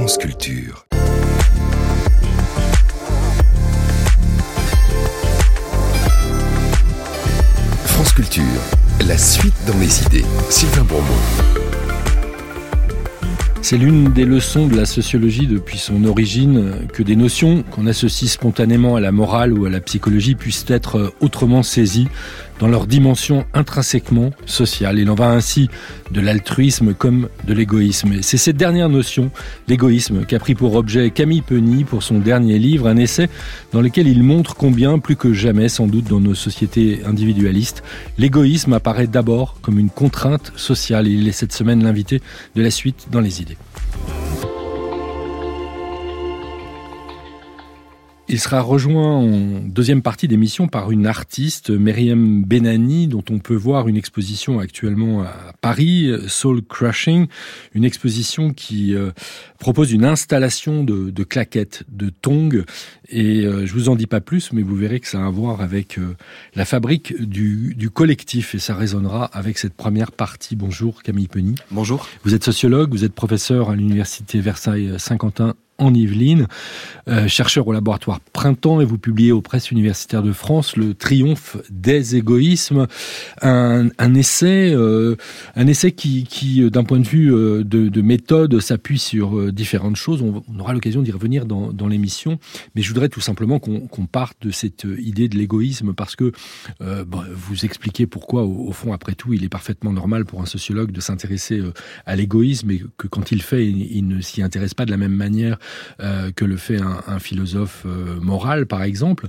France Culture. France Culture, la suite dans les idées. Sylvain Bourmont. C'est l'une des leçons de la sociologie depuis son origine, que des notions qu'on associe spontanément à la morale ou à la psychologie puissent être autrement saisies dans leur dimension intrinsèquement sociale. Il en va ainsi de l'altruisme comme de l'égoïsme. Et c'est cette dernière notion, l'égoïsme, qu'a pris pour objet Camille Penny pour son dernier livre, un essai dans lequel il montre combien, plus que jamais sans doute dans nos sociétés individualistes, l'égoïsme apparaît d'abord comme une contrainte sociale. Et il est cette semaine l'invité de la suite dans les idées. Il sera rejoint en deuxième partie d'émission par une artiste, Myriam Benani, dont on peut voir une exposition actuellement à Paris, Soul Crushing, une exposition qui propose une installation de claquettes, de tongs, et je vous en dis pas plus, mais vous verrez que ça a à voir avec la fabrique du collectif, et ça résonnera avec cette première partie. Bonjour Camille Penny. Bonjour. Vous êtes sociologue, vous êtes professeur à l'université Versailles-Saint-Quentin en Yvelines, chercheur au laboratoire Printemps, et vous publiez aux Presses universitaires de France Le triomphe des égoïsmes, un essai qui d'un point de vue de méthode s'appuie sur différentes choses. On aura l'occasion d'y revenir dans l'émission, mais je voudrais tout simplement qu'on parte de cette idée de l'égoïsme, parce que vous expliquez pourquoi au fond, après tout, il est parfaitement normal pour un sociologue de s'intéresser à l'égoïsme, et que quand il fait, il ne s'y intéresse pas de la même manière que le fait un philosophe moral, par exemple.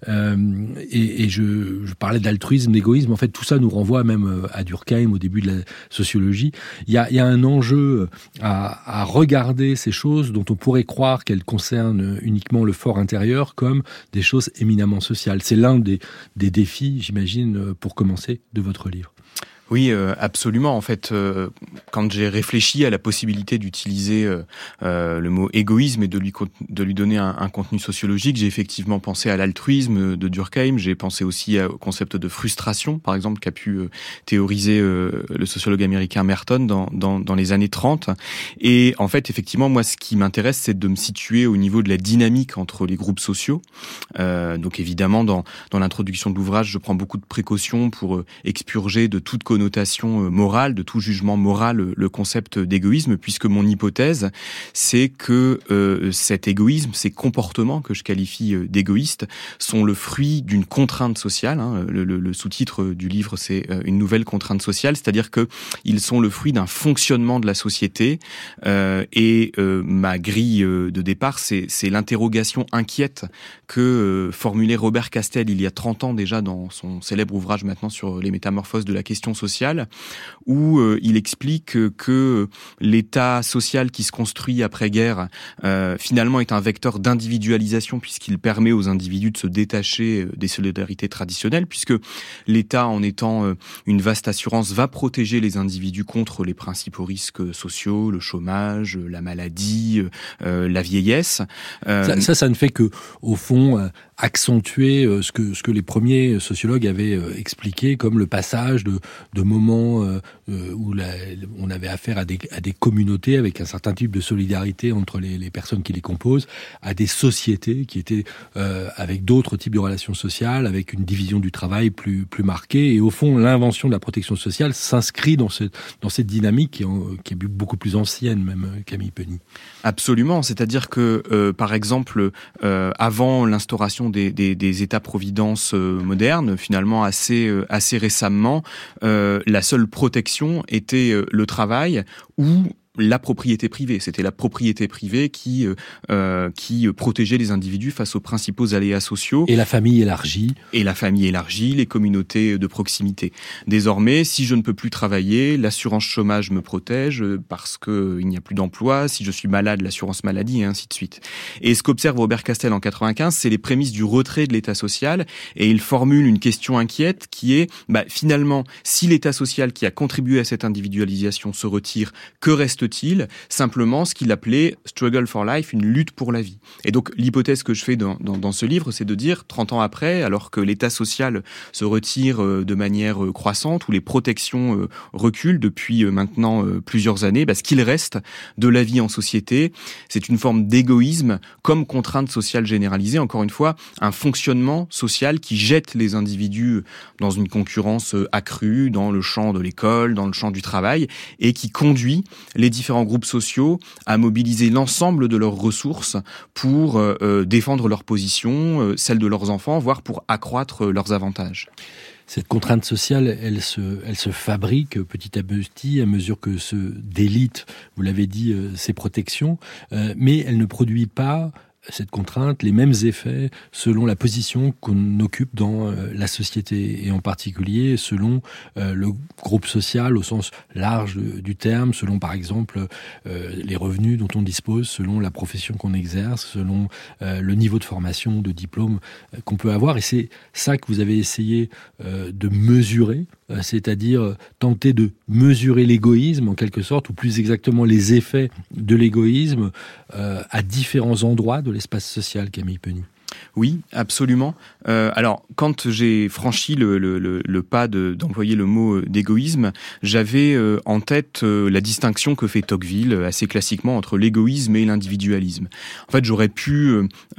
Et je parlais d'altruisme, d'égoïsme. En fait, tout ça nous renvoie même à Durkheim, au début de la sociologie. Il y a un enjeu à regarder ces choses dont on pourrait croire qu'elles concernent uniquement le fort intérieur comme des choses éminemment sociales. C'est l'un des défis, j'imagine, pour commencer, de votre livre. Oui, absolument. En fait, quand j'ai réfléchi à la possibilité d'utiliser le mot égoïsme et de lui donner un contenu sociologique, j'ai effectivement pensé à l'altruisme de Durkheim. J'ai pensé aussi au concept de frustration, par exemple, qu'a pu théoriser le sociologue américain Merton dans les années 30. Et en fait, effectivement, moi, ce qui m'intéresse, c'est de me situer au niveau de la dynamique entre les groupes sociaux. Donc, évidemment, dans l'introduction de l'ouvrage, je prends beaucoup de précautions pour expurger de toute connotation morale, de tout jugement moral, le concept d'égoïsme, puisque mon hypothèse, c'est que cet égoïsme, ces comportements que je qualifie d'égoïstes, sont le fruit d'une contrainte sociale. Le sous-titre du livre, c'est une nouvelle contrainte sociale, c'est-à-dire que ils sont le fruit d'un fonctionnement de la société. Et ma grille de départ, c'est l'interrogation inquiète que formulait Robert Castel il y a 30 ans déjà dans son célèbre ouvrage maintenant sur les métamorphoses de la question sociale, où il explique que l'état social qui se construit après-guerre finalement est un vecteur d'individualisation, puisqu'il permet aux individus de se détacher des solidarités traditionnelles, puisque l'État, en étant une vaste assurance, va protéger les individus contre les principaux risques sociaux, le chômage, la maladie, la vieillesse. Ça ne fait que, au fond, accentuer ce que les premiers sociologues avaient expliqué comme le passage de moments où on avait affaire à des communautés avec un certain type de solidarité entre les personnes qui les composent, à des sociétés qui étaient avec d'autres types de relations sociales, avec une division du travail plus marquée. Et au fond, l'invention de la protection sociale s'inscrit dans cette dynamique qui est beaucoup plus ancienne, même, Camille Penny. Absolument. C'est-à-dire que, par exemple, avant l'instauration des États-providence modernes, finalement assez récemment, la seule protection était le travail ou la propriété privée. C'était la propriété privée qui protégeait les individus face aux principaux aléas sociaux. Et la famille élargie. Les communautés de proximité. Désormais, si je ne peux plus travailler, l'assurance chômage me protège parce que il n'y a plus d'emploi. Si je suis malade, l'assurance maladie, et ainsi de suite. Et ce qu'observe Robert Castel en 95, c'est les prémices du retrait de l'État social, et il formule une question inquiète qui est, finalement, si l'État social qui a contribué à cette individualisation se retire, que reste il simplement ce qu'il appelait struggle for life, une lutte pour la vie. Et donc l'hypothèse que je fais dans ce livre, c'est de dire 30 ans après, alors que l'état social se retire de manière croissante, où les protections reculent depuis maintenant plusieurs années, ce qu'il reste de la vie en société, c'est une forme d'égoïsme comme contrainte sociale généralisée, encore une fois, un fonctionnement social qui jette les individus dans une concurrence accrue dans le champ de l'école, dans le champ du travail, et qui conduit les différents groupes sociaux à mobiliser l'ensemble de leurs ressources pour défendre leur position, celle de leurs enfants, voire pour accroître leurs avantages. Cette contrainte sociale, elle se fabrique petit à petit à mesure que se délitent, vous l'avez dit, ces protections, mais elle ne produit pas, cette contrainte, les mêmes effets selon la position qu'on occupe dans la société, et en particulier selon le groupe social au sens large du terme, selon par exemple les revenus dont on dispose, selon la profession qu'on exerce, selon le niveau de formation, de diplôme qu'on peut avoir. Et c'est ça que vous avez essayé de mesurer, c'est-à-dire tenter de mesurer l'égoïsme en quelque sorte, ou plus exactement les effets de l'égoïsme à différents endroits de l'espace social, Camille Penny. Oui, absolument. Alors, quand j'ai franchi le pas d'employer le mot d'égoïsme, j'avais en tête la distinction que fait Tocqueville assez classiquement entre l'égoïsme et l'individualisme. En fait, j'aurais pu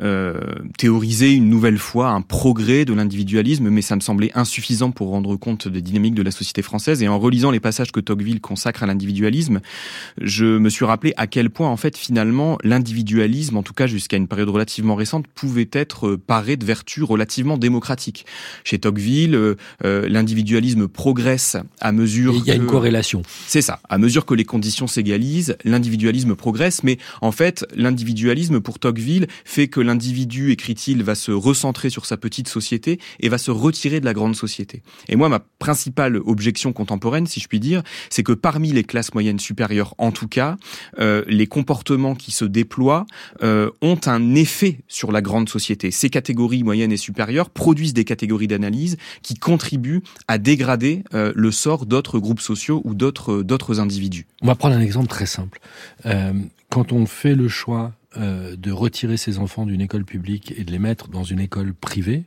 théoriser une nouvelle fois un progrès de l'individualisme, mais ça me semblait insuffisant pour rendre compte des dynamiques de la société française. Et en relisant les passages que Tocqueville consacre à l'individualisme, je me suis rappelé à quel point, en fait, finalement, l'individualisme, en tout cas jusqu'à une période relativement récente, pouvait être paré de vertus relativement démocratiques. Chez Tocqueville, l'individualisme progresse à mesure il y a une corrélation. C'est ça. À mesure que les conditions s'égalisent, l'individualisme progresse, mais en fait, l'individualisme pour Tocqueville fait que l'individu, écrit-il, va se recentrer sur sa petite société et va se retirer de la grande société. Et moi, ma principale objection contemporaine, si je puis dire, c'est que parmi les classes moyennes supérieures, en tout cas, les comportements qui se déploient ont un effet sur la grande société. Ces catégories moyennes et supérieures produisent des catégories d'analyse qui contribuent à dégrader le sort d'autres groupes sociaux ou d'autres individus. On va prendre un exemple très simple. Quand on fait le choix de retirer ses enfants d'une école publique et de les mettre dans une école privée,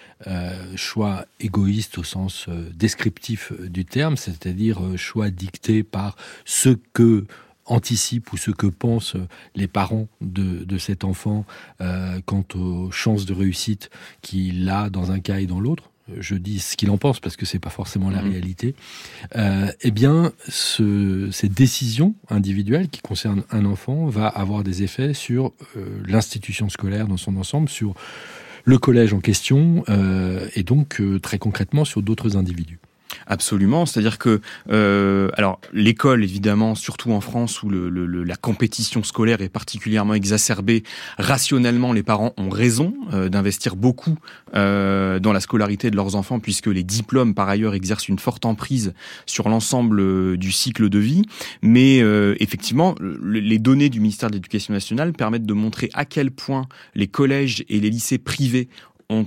choix égoïste au sens descriptif du terme, c'est-à-dire choix dicté par ce que anticipent ou ce que pensent les parents de cet enfant quant aux chances de réussite qu'il a dans un cas et dans l'autre. Je dis ce qu'il en pense parce que c'est pas forcément la réalité. Eh bien, cette décision individuelle qui concerne un enfant va avoir des effets sur l'institution scolaire dans son ensemble, sur le collège en question et donc très concrètement sur d'autres individus. Absolument, c'est-à-dire que alors l'école évidemment, surtout en France où la compétition scolaire est particulièrement exacerbée, rationnellement les parents ont raison d'investir beaucoup dans la scolarité de leurs enfants puisque les diplômes par ailleurs exercent une forte emprise sur l'ensemble du cycle de vie, mais effectivement les données du ministère de l'Éducation nationale permettent de montrer à quel point les collèges et les lycées privés ont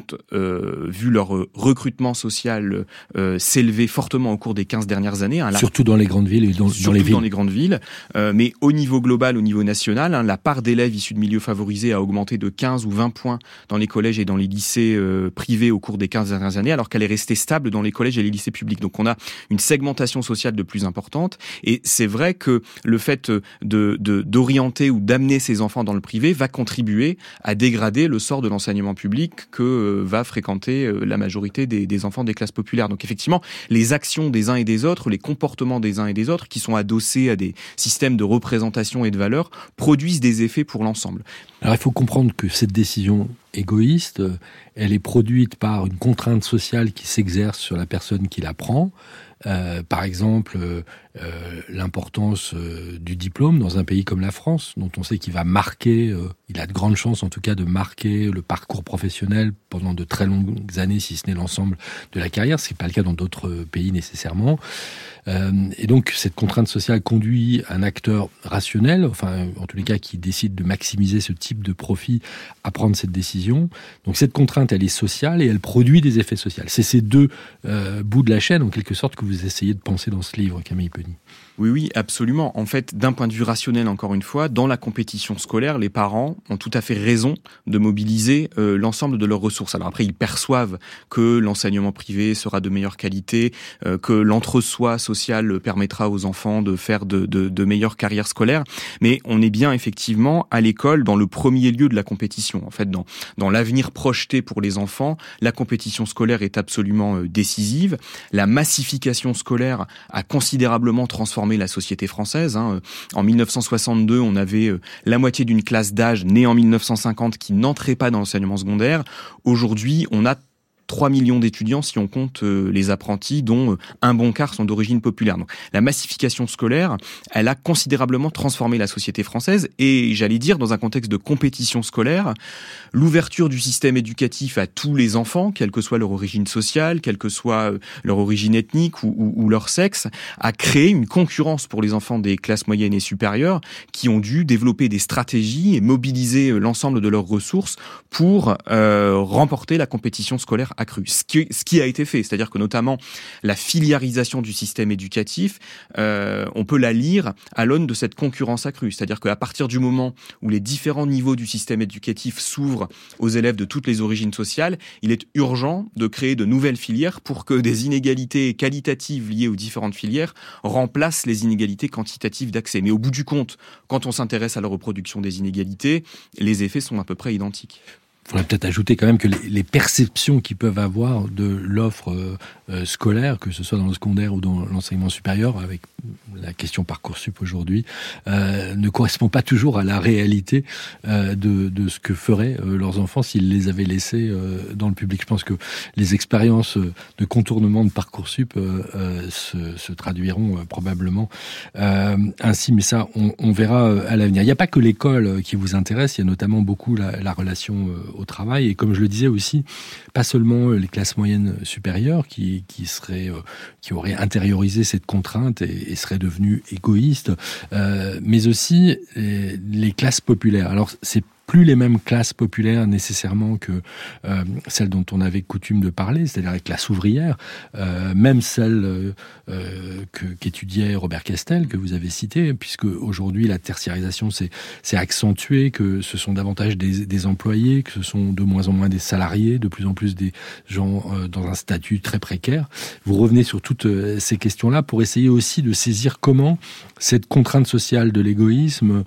vu leur recrutement social s'élever fortement au cours des 15 dernières années. Surtout dans les grandes villes et dans les villes. Dans les grandes villes. Mais au niveau global, au niveau national, la part d'élèves issus de milieux favorisés a augmenté de 15 ou 20 points dans les collèges et dans les lycées privés au cours des 15 dernières années, alors qu'elle est restée stable dans les collèges et les lycées publics. Donc on a une segmentation sociale de plus importante. Et c'est vrai que le fait d'orienter ou d'amener ses enfants dans le privé va contribuer à dégrader le sort de l'enseignement public que va fréquenter la majorité des enfants des classes populaires. Donc effectivement, les actions des uns et des autres, les comportements des uns et des autres, qui sont adossés à des systèmes de représentation et de valeurs, produisent des effets pour l'ensemble. Alors il faut comprendre que cette décision égoïste, elle est produite par une contrainte sociale qui s'exerce sur la personne qui la prend. Par exemple, l'importance du diplôme dans un pays comme la France, dont on sait qu'il va marquer, il a de grandes chances en tout cas de marquer le parcours professionnel pendant de très longues années, si ce n'est l'ensemble de la carrière, ce qui n'est pas le cas dans d'autres pays nécessairement. Et donc cette contrainte sociale conduit un acteur rationnel, enfin en tous les cas qui décide de maximiser ce type de profit à prendre cette décision. Donc cette contrainte, elle est sociale et elle produit des effets sociaux. C'est ces deux bouts de la chaîne en quelque sorte que vous essayez de penser dans ce livre, Camille Penny. Oui, absolument. En fait, d'un point de vue rationnel, encore une fois, dans la compétition scolaire, les parents ont tout à fait raison de mobiliser l'ensemble de leurs ressources. Alors après, ils perçoivent que l'enseignement privé sera de meilleure qualité, que l'entre-soi social permettra aux enfants de faire de meilleures carrières scolaires. Mais on est bien effectivement à l'école dans le premier lieu de la compétition. En fait, dans l'avenir projeté pour les enfants, la compétition scolaire est absolument décisive. La massification scolaire a considérablement transformé la société française. En 1962, on avait la moitié d'une classe d'âge née en 1950 qui n'entrait pas dans l'enseignement secondaire. Aujourd'hui, on a 3 millions d'étudiants si on compte les apprentis, dont un bon quart sont d'origine populaire. Donc, la massification scolaire, elle a considérablement transformé la société française et, j'allais dire, dans un contexte de compétition scolaire, l'ouverture du système éducatif à tous les enfants, quelle que soit leur origine sociale, quelle que soit leur origine ethnique ou leur sexe, a créé une concurrence pour les enfants des classes moyennes et supérieures qui ont dû développer des stratégies et mobiliser l'ensemble de leurs ressources pour remporter la compétition scolaire accrue. Ce qui a été fait, c'est-à-dire que notamment la filiarisation du système éducatif, on peut la lire à l'aune de cette concurrence accrue. C'est-à-dire qu'à partir du moment où les différents niveaux du système éducatif s'ouvrent aux élèves de toutes les origines sociales, il est urgent de créer de nouvelles filières pour que des inégalités qualitatives liées aux différentes filières remplacent les inégalités quantitatives d'accès. Mais au bout du compte, quand on s'intéresse à la reproduction des inégalités, les effets sont à peu près identiques. Il faudrait peut-être ajouter quand même que les perceptions qu'ils peuvent avoir de l'offre scolaire, que ce soit dans le secondaire ou dans l'enseignement supérieur, avec la question Parcoursup aujourd'hui, ne correspond pas toujours à la réalité de ce que feraient leurs enfants s'ils les avaient laissés dans le public. Je pense que les expériences de contournement de Parcoursup se traduiront probablement ainsi, mais ça, on verra à l'avenir. Il n'y a pas que l'école qui vous intéresse, il y a notamment beaucoup la relation au travail, et comme je le disais aussi, pas seulement les classes moyennes supérieures qui auraient intériorisé cette contrainte et seraient devenues égoïstes, mais aussi les classes populaires. Alors c'est plus les mêmes classes populaires nécessairement que celles dont on avait coutume de parler, c'est-à-dire les classes ouvrières, même celles qu'étudiait Robert Castel, que vous avez cité, puisque aujourd'hui la tertiarisation s'est accentuée, que ce sont davantage des employés, que ce sont de moins en moins des salariés, de plus en plus des gens dans un statut très précaire. Vous revenez sur toutes ces questions-là pour essayer aussi de saisir comment cette contrainte sociale de l'égoïsme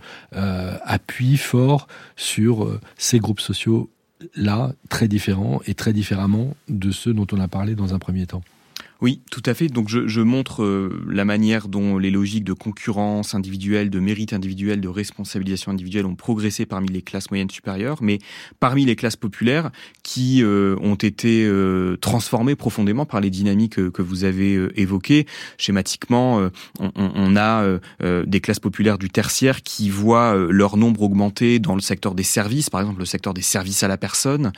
appuie fort sur ces groupes sociaux-là, très différents et très différemment de ceux dont on a parlé dans un premier temps. Oui, tout à fait. Donc je montre la manière dont les logiques de concurrence individuelle, de mérite individuel, de responsabilisation individuelle ont progressé parmi les classes moyennes supérieures, mais parmi les classes populaires qui ont été transformées profondément par les dynamiques que vous avez évoquées. Schématiquement, on a des classes populaires du tertiaire qui voient leur nombre augmenter dans le secteur des services, par exemple le secteur des services à la personne,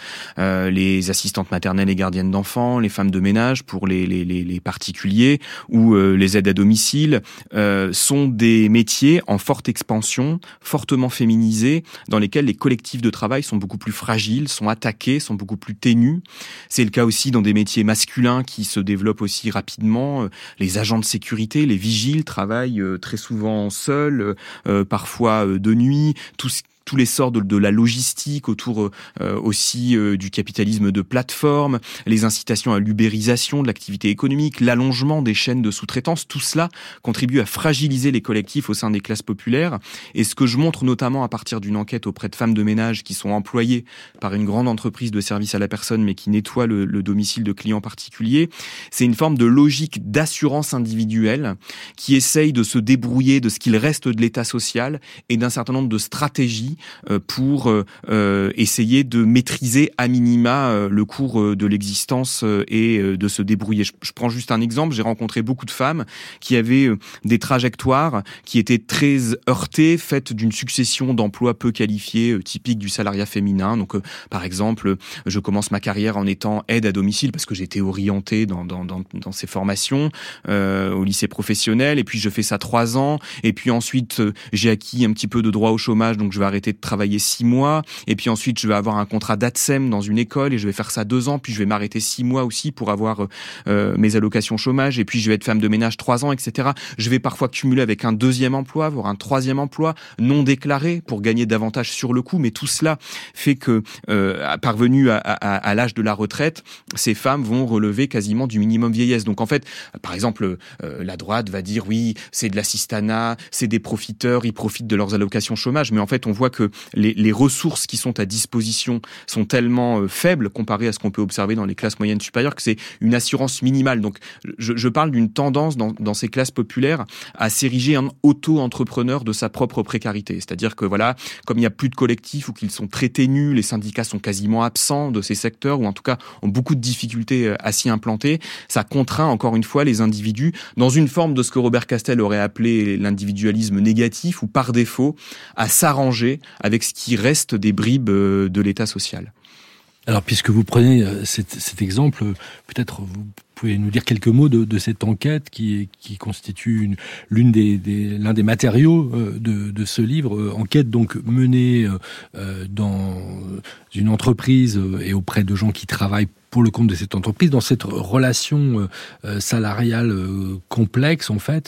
les assistantes maternelles et gardiennes d'enfants, les femmes de ménage pour les particuliers ou les aides à domicile sont des métiers en forte expansion, fortement féminisés, dans lesquels les collectifs de travail sont beaucoup plus fragiles, sont attaqués, sont beaucoup plus ténus. C'est le cas aussi dans des métiers masculins qui se développent aussi rapidement. Les agents de sécurité, les vigiles travaillent très souvent seuls, parfois de nuit. Tous les sorts de la logistique autour aussi du capitalisme de plateforme, les incitations à l'ubérisation de l'activité économique, l'allongement des chaînes de sous-traitance, tout cela contribue à fragiliser les collectifs au sein des classes populaires. Et ce que je montre notamment à partir d'une enquête auprès de femmes de ménage qui sont employées par une grande entreprise de service à la personne mais qui nettoie le domicile de clients particuliers, c'est une forme de logique d'assurance individuelle qui essaye de se débrouiller de ce qu'il reste de l'état social et d'un certain nombre de stratégies pour essayer de maîtriser à minima le cours de l'existence et de se débrouiller. Je prends juste un exemple, j'ai rencontré beaucoup de femmes qui avaient des trajectoires qui étaient très heurtées, faites d'une succession d'emplois peu qualifiés, typiques du salariat féminin. Donc, par exemple, je commence ma carrière en étant aide à domicile parce que j'étais orientée dans ces formations au lycée professionnel, et puis je fais ça 3 ans, et puis ensuite j'ai acquis un petit peu de droit au chômage, donc je vais arrêter arrêter de travailler 6 mois, et puis ensuite je vais avoir un contrat d'ATSEM dans une école et je vais faire ça 2 ans, puis je vais m'arrêter 6 mois aussi pour avoir mes allocations chômage, et puis je vais être femme de ménage 3 ans, etc. Je vais parfois cumuler avec un deuxième emploi, voire un troisième emploi non déclaré pour gagner davantage sur le coup, mais tout cela fait que parvenues à l'âge de la retraite, ces femmes vont relever quasiment du minimum vieillesse. Donc en fait, par exemple, la droite va dire oui, c'est de l'assistanat, c'est des profiteurs, ils profitent de leurs allocations chômage, mais en fait on voit que les ressources qui sont à disposition sont tellement faibles comparées à ce qu'on peut observer dans les classes moyennes supérieures que c'est une assurance minimale. Donc je parle d'une tendance dans ces classes populaires à s'ériger en auto-entrepreneur de sa propre précarité. C'est-à-dire que voilà, comme il n'y a plus de collectifs ou qu'ils sont très ténus, les syndicats sont quasiment absents de ces secteurs ou en tout cas ont beaucoup de difficultés à s'y implanter, ça contraint encore une fois les individus dans une forme de ce que Robert Castel aurait appelé l'individualisme négatif ou par défaut à s'arranger avec ce qui reste des bribes de l'État social. Alors, puisque vous prenez cet exemple, peut-être vous pouvez nous dire quelques mots de cette enquête qui constitue l'un des matériaux de ce livre. Enquête donc menée dans une entreprise et auprès de gens qui travaillent pour le compte de cette entreprise, dans cette relation salariale complexe en fait,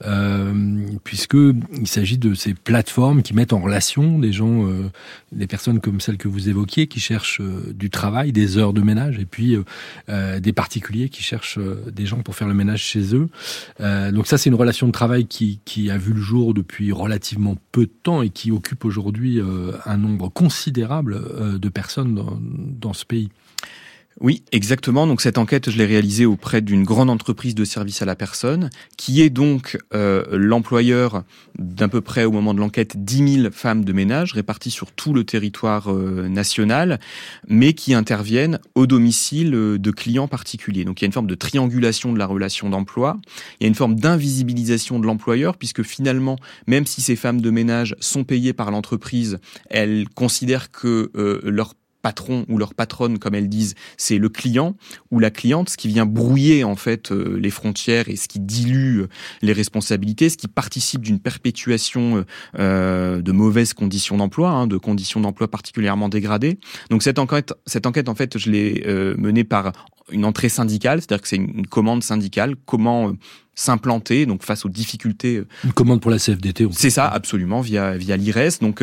puisqu'il s'agit de ces plateformes qui mettent en relation des gens, des personnes comme celles que vous évoquiez, qui cherchent du travail, des heures de ménage, et puis des particuliers qui cherchent des gens pour faire le ménage chez eux. Donc ça, c'est une relation de travail qui a vu le jour depuis relativement peu de temps et qui occupe aujourd'hui un nombre considérable de personnes dans ce pays. Oui, exactement. Donc cette enquête, je l'ai réalisée auprès d'une grande entreprise de services à la personne, qui est donc l'employeur d'à peu près, au moment de l'enquête, 10 000 femmes de ménage réparties sur tout le territoire national, mais qui interviennent au domicile de clients particuliers. Donc il y a une forme de triangulation de la relation d'emploi, il y a une forme d'invisibilisation de l'employeur, puisque finalement, même si ces femmes de ménage sont payées par l'entreprise, elles considèrent que leur patron ou leur patronne, comme elles disent, c'est le client ou la cliente, ce qui vient brouiller en fait les frontières et ce qui dilue les responsabilités, ce qui participe d'une perpétuation de mauvaises conditions d'emploi, de conditions d'emploi particulièrement dégradées. Donc cette enquête en fait, je l'ai menée par une entrée syndicale, c'est-à-dire que c'est une commande syndicale, comment s'implanter donc face aux difficultés. Une commande pour la CFDT. C'est ça, absolument, via l'IRES. Donc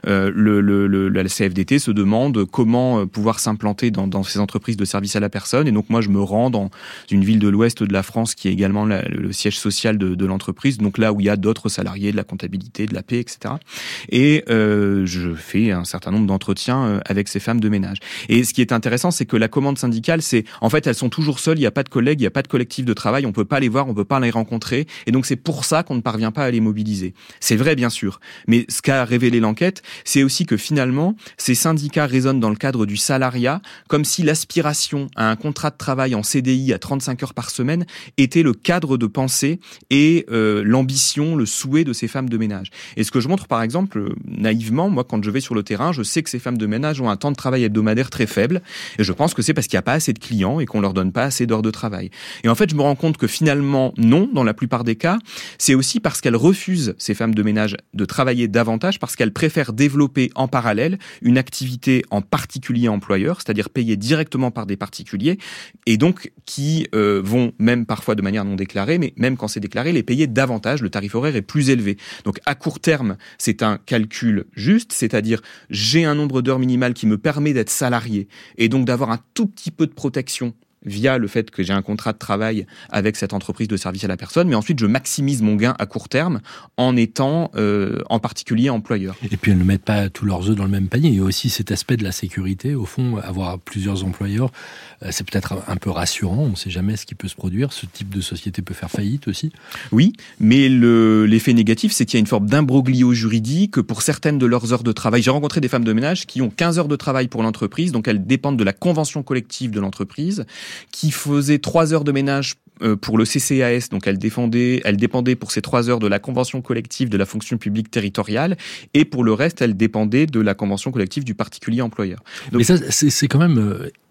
la CFDT se demande comment pouvoir s'implanter dans ces entreprises de services à la personne. Et donc moi, je me rends dans une ville de l'ouest de la France qui est également le siège social de l'entreprise. Donc là où il y a d'autres salariés, de la comptabilité, de la paie, etc. Et je fais un certain nombre d'entretiens avec ces femmes de ménage. Et ce qui est intéressant, c'est que la commande syndicale, c'est en fait elles sont toujours seules. Il n'y a pas de collègues, il n'y a pas de collectif de travail. On peut pas les voir, on peut pas les rencontrer, et donc c'est pour ça qu'on ne parvient pas à les mobiliser. C'est vrai, bien sûr, mais ce qu'a révélé l'enquête, c'est aussi que finalement, ces syndicats raisonnent dans le cadre du salariat, comme si l'aspiration à un contrat de travail en CDI à 35 heures par semaine était le cadre de pensée et l'ambition, le souhait de ces femmes de ménage. Et ce que je montre, par exemple, naïvement, moi, quand je vais sur le terrain, je sais que ces femmes de ménage ont un temps de travail hebdomadaire très faible, et je pense que c'est parce qu'il n'y a pas assez de clients et qu'on leur donne pas assez d'heures de travail. Et en fait, je me rends compte que finalement, non, dans la plupart des cas, c'est aussi parce qu'elles refusent, ces femmes de ménage, de travailler davantage, parce qu'elles préfèrent développer en parallèle une activité en particulier employeur, c'est-à-dire payée directement par des particuliers, et donc qui vont, même parfois de manière non déclarée, mais même quand c'est déclaré, les payer davantage, le tarif horaire est plus élevé. Donc à court terme, c'est un calcul juste, c'est-à-dire j'ai un nombre d'heures minimales qui me permet d'être salarié, et donc d'avoir un tout petit peu de protection via le fait que j'ai un contrat de travail avec cette entreprise de service à la personne, mais ensuite je maximise mon gain à court terme en étant en particulier employeur. Et puis elles ne mettent pas tous leurs œufs dans le même panier. Il y a aussi cet aspect de la sécurité. Au fond, avoir plusieurs employeurs, c'est peut-être un peu rassurant. On ne sait jamais ce qui peut se produire. Ce type de société peut faire faillite aussi. Oui, mais l'effet négatif, c'est qu'il y a une forme d'imbroglio juridique pour certaines de leurs heures de travail. J'ai rencontré des femmes de ménage qui ont 15 heures de travail pour l'entreprise, donc elles dépendent de la convention collective de l'entreprise, qui faisait 3 heures de ménage pour le CCAS, donc elle dépendait pour ces 3 heures de la convention collective de la fonction publique territoriale, et pour le reste, elle dépendait de la convention collective du particulier employeur. Donc, mais ça, c'est quand même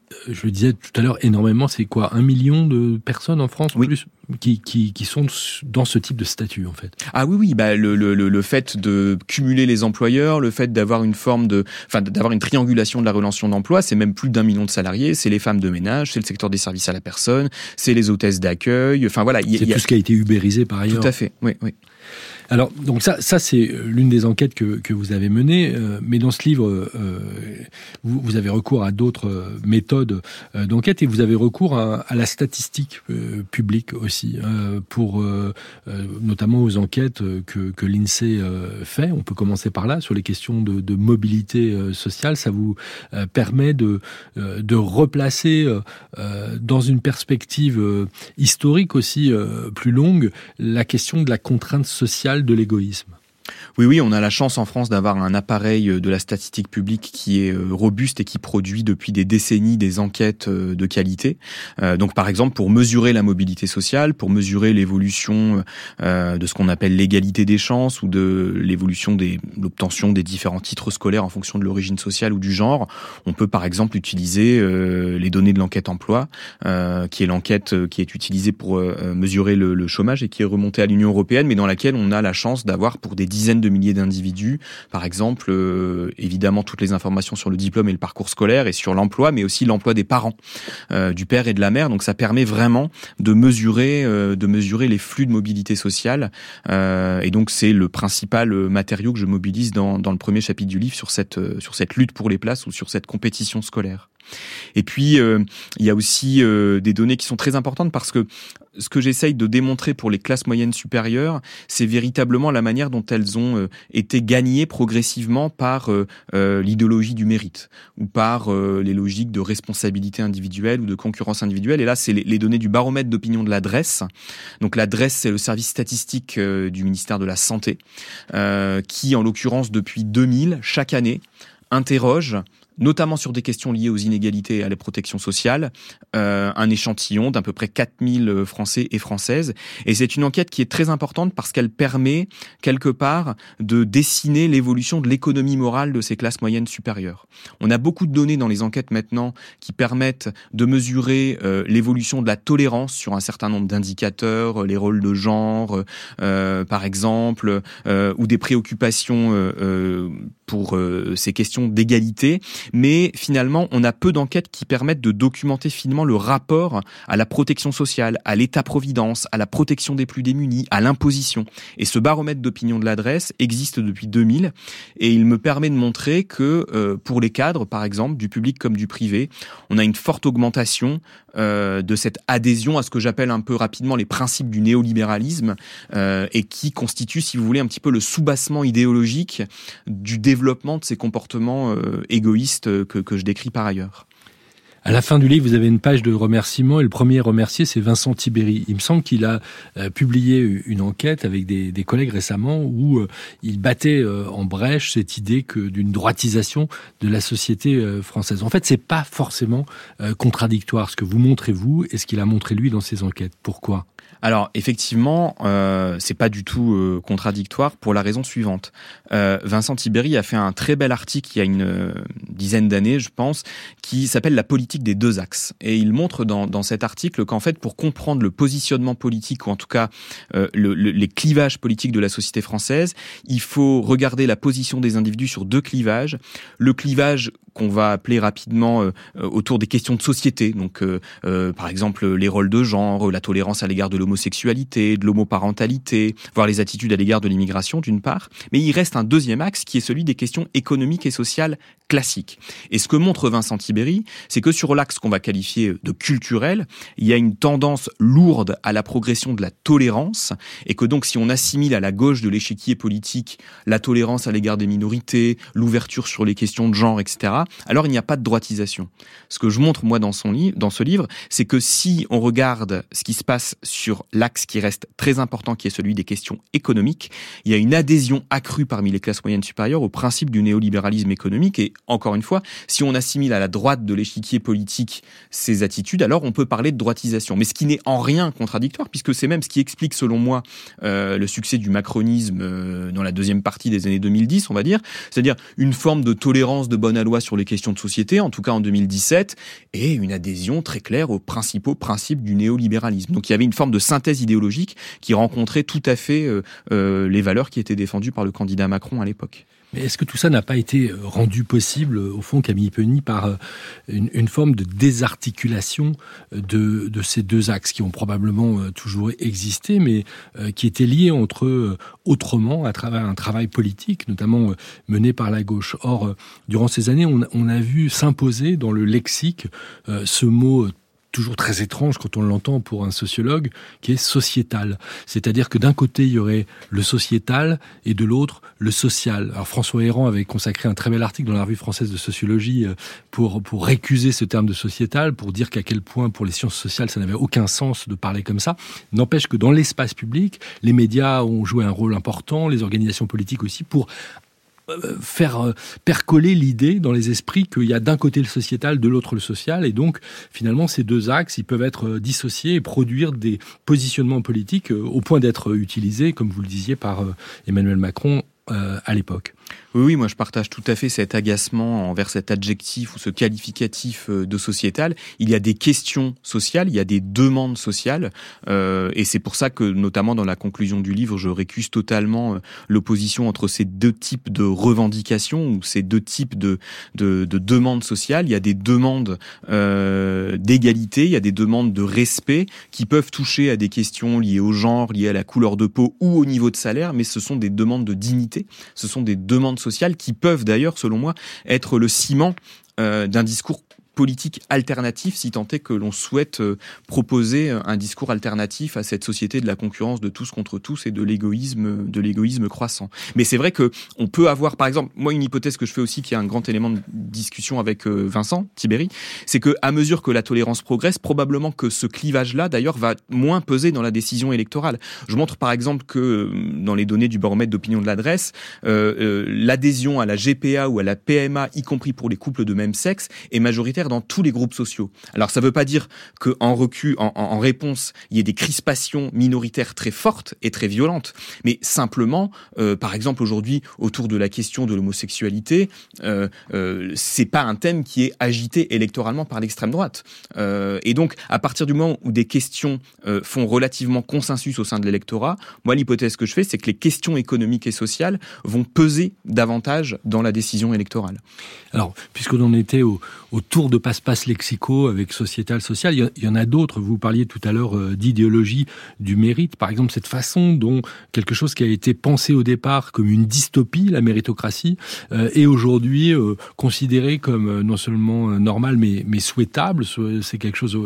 je le disais tout à l'heure, énormément, c'est quoi, 1 million de personnes en France, oui. plus, qui sont dans ce type de statut, en fait. Ah oui, le fait de cumuler les employeurs, le fait d'avoir d'avoir une triangulation de la relation d'emploi, c'est même plus d'1 million de salariés, c'est les femmes de ménage, c'est le secteur des services à la personne, c'est les hôtesses d'accueil, enfin voilà. C'est tout ce qui a été ubérisé par ailleurs. Tout à fait, oui. Alors, donc ça c'est l'une des enquêtes que vous avez menées, mais dans ce livre, vous avez recours à d'autres méthodes d'enquête et vous avez recours à la statistique publique aussi, pour notamment aux enquêtes que l'INSEE fait. On peut commencer par là, sur les questions de mobilité sociale. Ça vous permet de replacer dans une perspective historique aussi plus longue la question de la contrainte sociale de l'égoïsme. Oui, on a la chance en France d'avoir un appareil de la statistique publique qui est robuste et qui produit depuis des décennies des enquêtes de qualité. Donc par exemple, pour mesurer la mobilité sociale, pour mesurer l'évolution de ce qu'on appelle l'égalité des chances ou de l'évolution de l'obtention des différents titres scolaires en fonction de l'origine sociale ou du genre, on peut par exemple utiliser les données de l'enquête emploi, qui est l'enquête qui est utilisée pour mesurer le chômage et qui est remontée à l'Union européenne, mais dans laquelle on a la chance d'avoir pour des dizaines de milliers d'individus, par exemple, évidemment toutes les informations sur le diplôme et le parcours scolaire et sur l'emploi, mais aussi l'emploi des parents, du père et de la mère. Donc ça permet vraiment de mesurer les flux de mobilité sociale. Et donc c'est le principal matériau que je mobilise dans le premier chapitre du livre sur cette lutte pour les places ou sur cette compétition scolaire. Et puis il y a aussi des données qui sont très importantes parce que ce que j'essaye de démontrer pour les classes moyennes supérieures, c'est véritablement la manière dont elles ont été gagnées progressivement par l'idéologie du mérite ou par les logiques de responsabilité individuelle ou de concurrence individuelle. Et là, c'est les données du baromètre d'opinion de la DREES. Donc la DREES, c'est le service statistique du ministère de la Santé, qui, en l'occurrence, depuis 2000, chaque année, interroge notamment sur des questions liées aux inégalités et à la protection sociale, un échantillon d'à peu près 4000 Français et Françaises. Et c'est une enquête qui est très importante parce qu'elle permet, quelque part, de dessiner l'évolution de l'économie morale de ces classes moyennes supérieures. On a beaucoup de données dans les enquêtes maintenant qui permettent de mesurer l'évolution de la tolérance sur un certain nombre d'indicateurs, les rôles de genre, par exemple, ou des préoccupations pour ces questions d'égalité. Mais finalement, on a peu d'enquêtes qui permettent de documenter finement le rapport à la protection sociale, à l'État-providence, à la protection des plus démunis, à l'imposition. Et ce baromètre d'opinion de la DREES existe depuis 2000 et il me permet de montrer que pour les cadres, par exemple, du public comme du privé, on a une forte augmentation de cette adhésion à ce que j'appelle un peu rapidement les principes du néolibéralisme et qui constitue, si vous voulez, un petit peu le soubassement idéologique du développement de ces comportements égoïstes que je décris par ailleurs. À la fin du livre, vous avez une page de remerciements et le premier remercié, c'est Vincent Tibéri. Il me semble qu'il a publié une enquête avec des collègues récemment où il battait en brèche cette idée d'une droitisation de la société française. En fait, c'est pas forcément contradictoire ce que vous montrez vous et ce qu'il a montré lui dans ses enquêtes. Pourquoi ? Alors effectivement, c'est pas du tout contradictoire pour la raison suivante. Vincent Tibéri a fait un très bel article il y a une dizaine d'années, je pense, qui s'appelle La politique des deux axes. Et il montre dans cet article qu'en fait, pour comprendre le positionnement politique, ou en tout cas les clivages politiques de la société française, il faut regarder la position des individus sur deux clivages. Le clivage qu'on va appeler rapidement autour des questions de société, donc par exemple les rôles de genre, la tolérance à l'égard de l'homosexualité, de l'homoparentalité, voire les attitudes à l'égard de l'immigration d'une part, mais il reste un deuxième axe qui est celui des questions économiques et sociales classiques. Et ce que montre Vincent Tibéri, c'est que sur l'axe qu'on va qualifier de culturel, il y a une tendance lourde à la progression de la tolérance, et que donc si on assimile à la gauche de l'échiquier politique la tolérance à l'égard des minorités, l'ouverture sur les questions de genre, etc., alors il n'y a pas de droitisation. Ce que je montre moi dans ce livre, c'est que si on regarde ce qui se passe sur l'axe qui reste très important, qui est celui des questions économiques, il y a une adhésion accrue parmi les classes moyennes supérieures au principe du néolibéralisme économique, et encore une fois, si on assimile à la droite de l'échiquier politique ces attitudes, alors on peut parler de droitisation. Mais ce qui n'est en rien contradictoire, puisque c'est même ce qui explique, selon moi, le succès du macronisme dans la deuxième partie des années 2010, on va dire, c'est-à-dire une forme de tolérance de bonne aloi sur les questions de société, en tout cas en 2017, et une adhésion très claire aux principaux principes du néolibéralisme. Donc il y avait une forme de synthèse idéologique qui rencontrait tout à fait les valeurs qui étaient défendues par le candidat Macron à l'époque. Mais est-ce que tout ça n'a pas été rendu possible, au fond, Camille Penny, par une forme de désarticulation de ces deux axes qui ont probablement toujours existé, mais qui étaient liés entre eux autrement, à travers un travail politique, notamment mené par la gauche. Or, durant ces années, on a vu s'imposer dans le lexique ce mot toujours très étrange quand on l'entend pour un sociologue, qui est sociétal. C'est-à-dire que d'un côté, il y aurait le sociétal et de l'autre, le social. Alors François Héran avait consacré un très bel article dans la Revue française de sociologie pour récuser ce terme de sociétal, pour dire qu'à quel point, pour les sciences sociales, ça n'avait aucun sens de parler comme ça. N'empêche que dans l'espace public, les médias ont joué un rôle important, les organisations politiques aussi, pour faire percoler l'idée dans les esprits qu'il y a d'un côté le sociétal, de l'autre le social, et donc finalement ces deux axes, ils peuvent être dissociés et produire des positionnements politiques au point d'être utilisés, comme vous le disiez, par Emmanuel Macron à l'époque. Oui, moi je partage tout à fait cet agacement envers cet adjectif ou ce qualificatif de sociétal. Il y a des questions sociales, il y a des demandes sociales, et c'est pour ça que, notamment dans la conclusion du livre, je récuse totalement l'opposition entre ces deux types de revendications ou ces deux types de demandes sociales. Il y a des demandes d'égalité, il y a des demandes de respect qui peuvent toucher à des questions liées au genre, liées à la couleur de peau ou au niveau de salaire, mais ce sont des demandes de dignité, ce sont des demandes sociales qui peuvent d'ailleurs, selon moi, être le ciment d'un discours politique alternatif, si tant est que l'on souhaite proposer un discours alternatif à cette société de la concurrence de tous contre tous et de l'égoïsme croissant. Mais c'est vrai que on peut avoir, par exemple, moi une hypothèse que je fais aussi, qui est un grand élément de discussion avec Vincent Tibéri, c'est que à mesure que la tolérance progresse, probablement que ce clivage-là, d'ailleurs, va moins peser dans la décision électorale. Je montre par exemple que dans les données du baromètre d'opinion de l'adresse, l'adhésion à la GPA ou à la PMA, y compris pour les couples de même sexe, est majoritaire dans tous les groupes sociaux. Alors ça ne veut pas dire qu'en réponse, il y ait des crispations minoritaires très fortes et très violentes, mais simplement, par exemple aujourd'hui, autour de la question de l'homosexualité, c'est pas un thème qui est agité électoralement par l'extrême droite. Et donc, à partir du moment où des questions font relativement consensus au sein de l'électorat, moi l'hypothèse que je fais, c'est que les questions économiques et sociales vont peser davantage dans la décision électorale. Alors, puisqu'on en était au tour de passe-passe lexicaux avec sociétal, social, il y en a d'autres. Vous parliez tout à l'heure d'idéologie du mérite. Par exemple, cette façon dont quelque chose qui a été pensé au départ comme une dystopie, la méritocratie, est aujourd'hui considéré comme non seulement normal, mais souhaitable. C'est quelque chose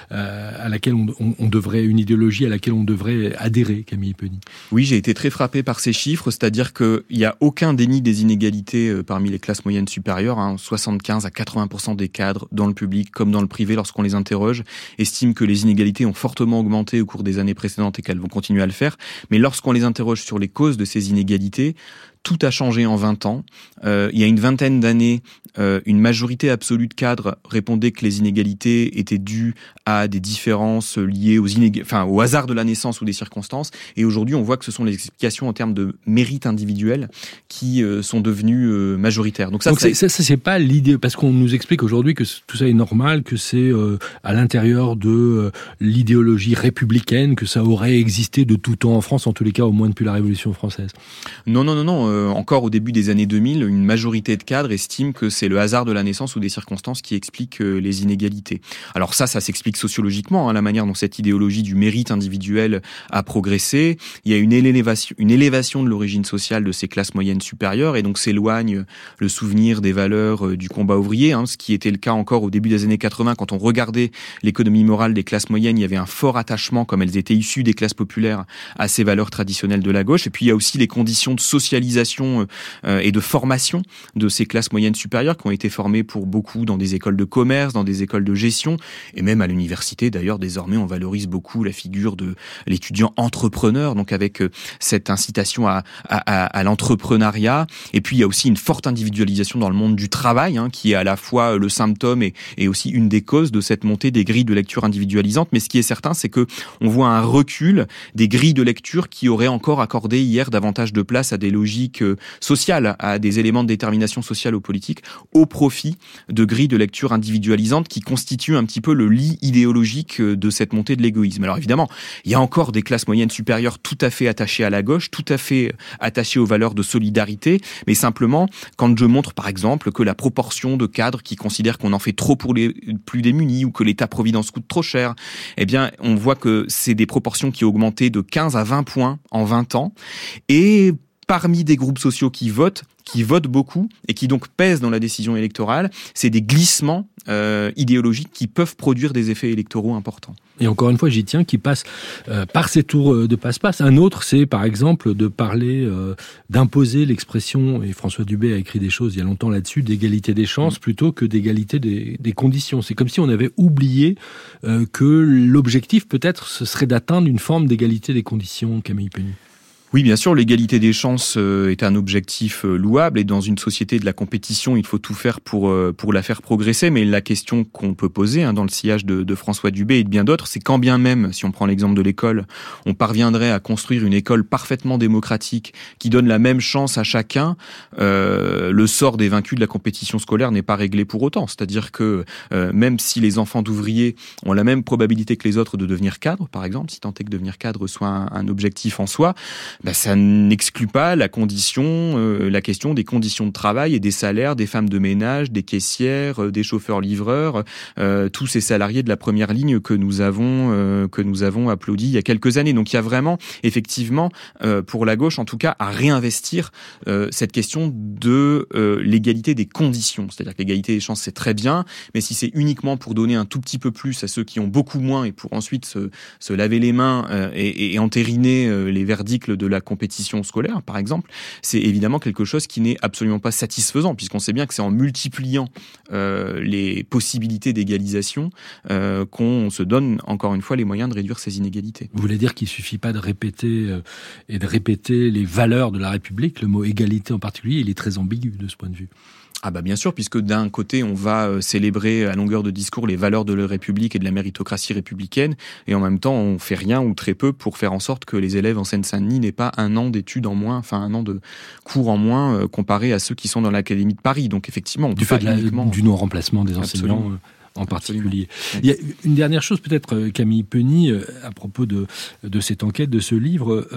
à laquelle on devrait, une idéologie à laquelle on devrait adhérer, Camille Penny. Oui, j'ai été très frappé par ces chiffres, c'est-à-dire qu'il n'y a aucun déni des inégalités parmi les classes moyennes supérieures. 75 à 80% des cadres, dans le public comme dans le privé, lorsqu'on les interroge, estiment que les inégalités ont fortement augmenté au cours des années précédentes et qu'elles vont continuer à le faire. Mais lorsqu'on les interroge sur les causes de ces inégalités, tout a changé en 20 ans. Il y a une vingtaine d'années, une majorité absolue de cadres répondait que les inégalités étaient dues à des différences liées au hasard de la naissance ou des circonstances. Et aujourd'hui, on voit que ce sont les explications en termes de mérite individuel qui sont devenues majoritaires. Donc ça c'est pas l'idée, parce qu'on nous explique aujourd'hui que tout ça est normal, que c'est à l'intérieur de l'idéologie républicaine, que ça aurait existé de tout temps en France, en tous les cas au moins depuis la Révolution française. Non. Encore au début des années 2000, une majorité de cadres estiment que c'est le hasard de la naissance ou des circonstances qui expliquent les inégalités. Alors ça s'explique sociologiquement, la manière dont cette idéologie du mérite individuel a progressé. Il y a une élévation de l'origine sociale de ces classes moyennes supérieures, et donc s'éloigne le souvenir des valeurs du combat ouvrier, ce qui était le cas encore au début des années 80. Quand on regardait l'économie morale des classes moyennes, il y avait un fort attachement, comme elles étaient issues des classes populaires, à ces valeurs traditionnelles de la gauche. Et puis il y a aussi les conditions de socialisation d'individualisation et de formation de ces classes moyennes supérieures qui ont été formées pour beaucoup dans des écoles de commerce, dans des écoles de gestion, et même à l'université d'ailleurs. Désormais, on valorise beaucoup la figure de l'étudiant entrepreneur, donc avec cette incitation à l'entrepreneuriat. Et puis il y a aussi une forte individualisation dans le monde du travail, qui est à la fois le symptôme et aussi une des causes de cette montée des grilles de lecture individualisantes. Mais ce qui est certain, c'est que on voit un recul des grilles de lecture qui auraient encore accordé hier davantage de place à des logiques sociales, à des éléments de détermination sociale ou politique, au profit de grilles de lecture individualisantes qui constituent un petit peu le lit idéologique de cette montée de l'égoïsme. Alors évidemment, il y a encore des classes moyennes supérieures tout à fait attachées à la gauche, tout à fait attachées aux valeurs de solidarité, mais simplement, quand je montre par exemple que la proportion de cadres qui considèrent qu'on en fait trop pour les plus démunis ou que l'État-providence coûte trop cher, eh bien, on voit que c'est des proportions qui ont augmenté de 15 à 20 points en 20 ans. Et parmi des groupes sociaux qui votent beaucoup et qui donc pèsent dans la décision électorale, c'est des glissements idéologiques qui peuvent produire des effets électoraux importants. Et encore une fois, j'y tiens, qui passe par ces tours de passe-passe. Un autre, c'est par exemple de parler, d'imposer l'expression, et François Dubé a écrit des choses il y a longtemps là-dessus, d'égalité des chances plutôt que d'égalité des conditions. C'est comme si on avait oublié que l'objectif peut-être ce serait d'atteindre une forme d'égalité des conditions, Camille Penny. Oui, bien sûr, l'égalité des chances est un objectif louable et dans une société de la compétition, il faut tout faire pour la faire progresser. Mais la question qu'on peut poser dans le sillage de François Dubé et de bien d'autres, c'est quand bien même, si on prend l'exemple de l'école, on parviendrait à construire une école parfaitement démocratique qui donne la même chance à chacun, le sort des vaincus de la compétition scolaire n'est pas réglé pour autant. C'est-à-dire que même si les enfants d'ouvriers ont la même probabilité que les autres de devenir cadre, par exemple, si tant est que devenir cadre soit un objectif en soi, ça n'exclut pas la question des conditions de travail et des salaires des femmes de ménage, des caissières, des chauffeurs-livreurs, tous ces salariés de la première ligne que nous avons applaudis il y a quelques années. Donc il y a vraiment, effectivement, pour la gauche en tout cas, à réinvestir cette question de l'égalité des conditions. C'est-à-dire que l'égalité des chances, c'est très bien, mais si c'est uniquement pour donner un tout petit peu plus à ceux qui ont beaucoup moins et pour ensuite se laver les mains et entériner les verdicts de la compétition scolaire, par exemple, c'est évidemment quelque chose qui n'est absolument pas satisfaisant, puisqu'on sait bien que c'est en multipliant les possibilités d'égalisation qu'on se donne, encore une fois, les moyens de réduire ces inégalités. Vous voulez dire qu'il ne suffit pas de répéter les valeurs de la République, le mot égalité en particulier, il est très ambigu de ce point de vue. Ah bah bien sûr, puisque d'un côté on va célébrer à longueur de discours les valeurs de la République et de la méritocratie républicaine, et en même temps on fait rien ou très peu pour faire en sorte que les élèves en Seine-Saint-Denis n'aient pas un an d'études en moins, enfin un an de cours en moins comparé à ceux qui sont dans l'Académie de Paris. Donc effectivement, on du fait du non-remplacement des enseignants. En particulier. Absolument. Il y a une dernière chose peut-être, Camille Penny, à propos de cette enquête, de ce livre,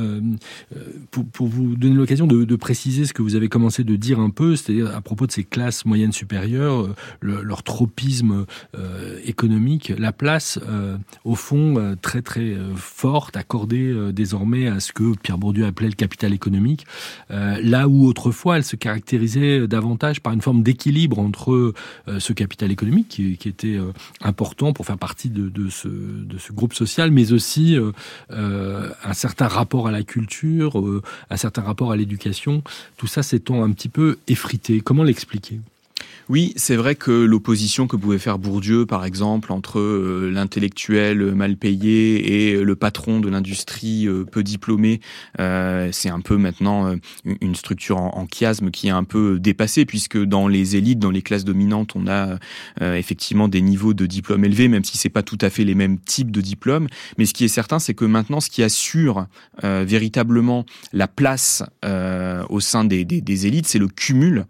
pour vous donner l'occasion de préciser ce que vous avez commencé de dire un peu, c'est-à-dire à propos de ces classes moyennes supérieures, leur tropisme économique, la place, au fond, très très forte, accordée désormais à ce que Pierre Bourdieu appelait le capital économique, là où autrefois elle se caractérisait davantage par une forme d'équilibre entre ce capital économique qui était important pour faire partie de ce groupe social, mais aussi un certain rapport à la culture, un certain rapport à l'éducation. Tout ça s'étant un petit peu effrité. Comment l'expliquer ? Oui, c'est vrai que l'opposition que pouvait faire Bourdieu, par exemple, entre l'intellectuel mal payé et le patron de l'industrie peu diplômé, c'est un peu maintenant une structure en chiasme qui est un peu dépassée, puisque dans les élites, dans les classes dominantes, on a effectivement des niveaux de diplômes élevés, même si c'est pas tout à fait les mêmes types de diplômes. Mais ce qui est certain, c'est que maintenant, ce qui assure véritablement la place au sein des élites, c'est le cumul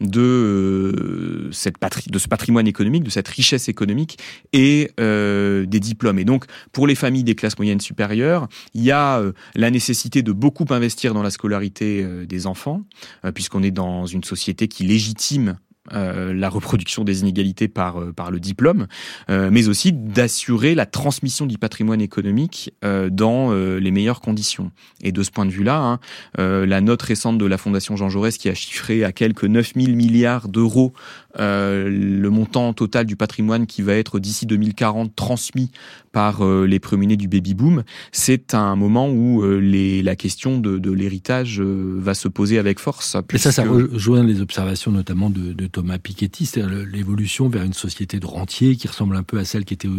de ce patrimoine économique, de cette richesse économique et des diplômes. Et donc, pour les familles des classes moyennes supérieures, il y a la nécessité de beaucoup investir dans la scolarité des enfants, puisqu'on est dans une société qui légitime la reproduction des inégalités par le diplôme, mais aussi d'assurer la transmission du patrimoine économique dans les meilleures conditions. Et de ce point de vue-là, la note récente de la Fondation Jean Jaurès qui a chiffré à quelques 9 000 milliards d'euros le montant total du patrimoine qui va être d'ici 2040 transmis par les premiers-nés du baby-boom, c'est un moment où la question de l'héritage va se poser avec force. Et ça rejoint les observations notamment de Thomas Piketty, c'est-à-dire l'évolution vers une société de rentiers qui ressemble un peu à celle qui était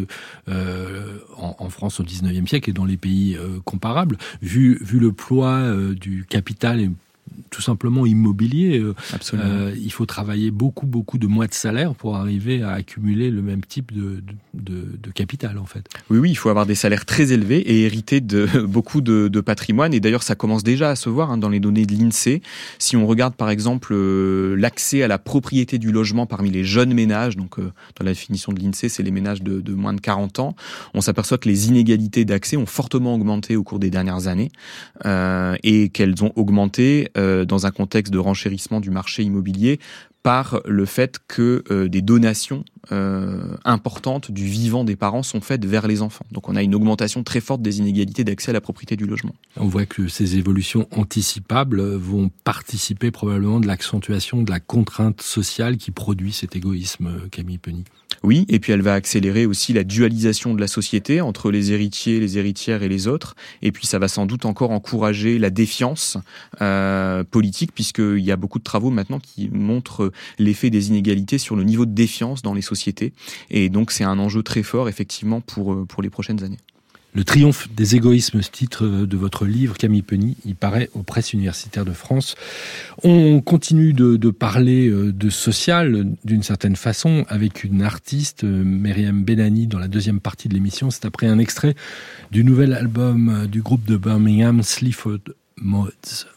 en France au XIXe siècle et dans les pays comparables. Vu le poids du capital et tout simplement immobilier, il faut travailler beaucoup de mois de salaire pour arriver à accumuler le même type de capital en fait. Oui, il faut avoir des salaires très élevés et hériter de beaucoup de patrimoine. Et d'ailleurs, ça commence déjà à se voir dans les données de l'INSEE. Si on regarde par exemple l'accès à la propriété du logement parmi les jeunes ménages, donc dans la définition de l'INSEE, c'est les ménages de moins de 40 ans, on s'aperçoit que les inégalités d'accès ont fortement augmenté au cours des dernières années et qu'elles ont augmenté dans un contexte de renchérissement du marché immobilier par le fait que des donations importantes du vivant des parents sont faites vers les enfants. Donc on a une augmentation très forte des inégalités d'accès à la propriété du logement. On voit que ces évolutions anticipables vont participer probablement de l'accentuation de la contrainte sociale qui produit cet égoïsme, Camille Penny. Oui, et puis elle va accélérer aussi la dualisation de la société entre les héritiers, les héritières et les autres. Et puis ça va sans doute encore encourager la défiance politique, puisqu'il y a beaucoup de travaux maintenant qui montrent l'effet des inégalités sur le niveau de défiance dans les sociétés. Et donc c'est un enjeu très fort, effectivement, pour les prochaines années. Le triomphe des égoïsmes, ce titre de votre livre, Camille Penny, il paraît aux presses universitaires de France. On continue de parler de social d'une certaine façon avec une artiste, Myriam Benani, dans la deuxième partie de l'émission. C'est après un extrait du nouvel album du groupe de Birmingham, Sleaford Mods.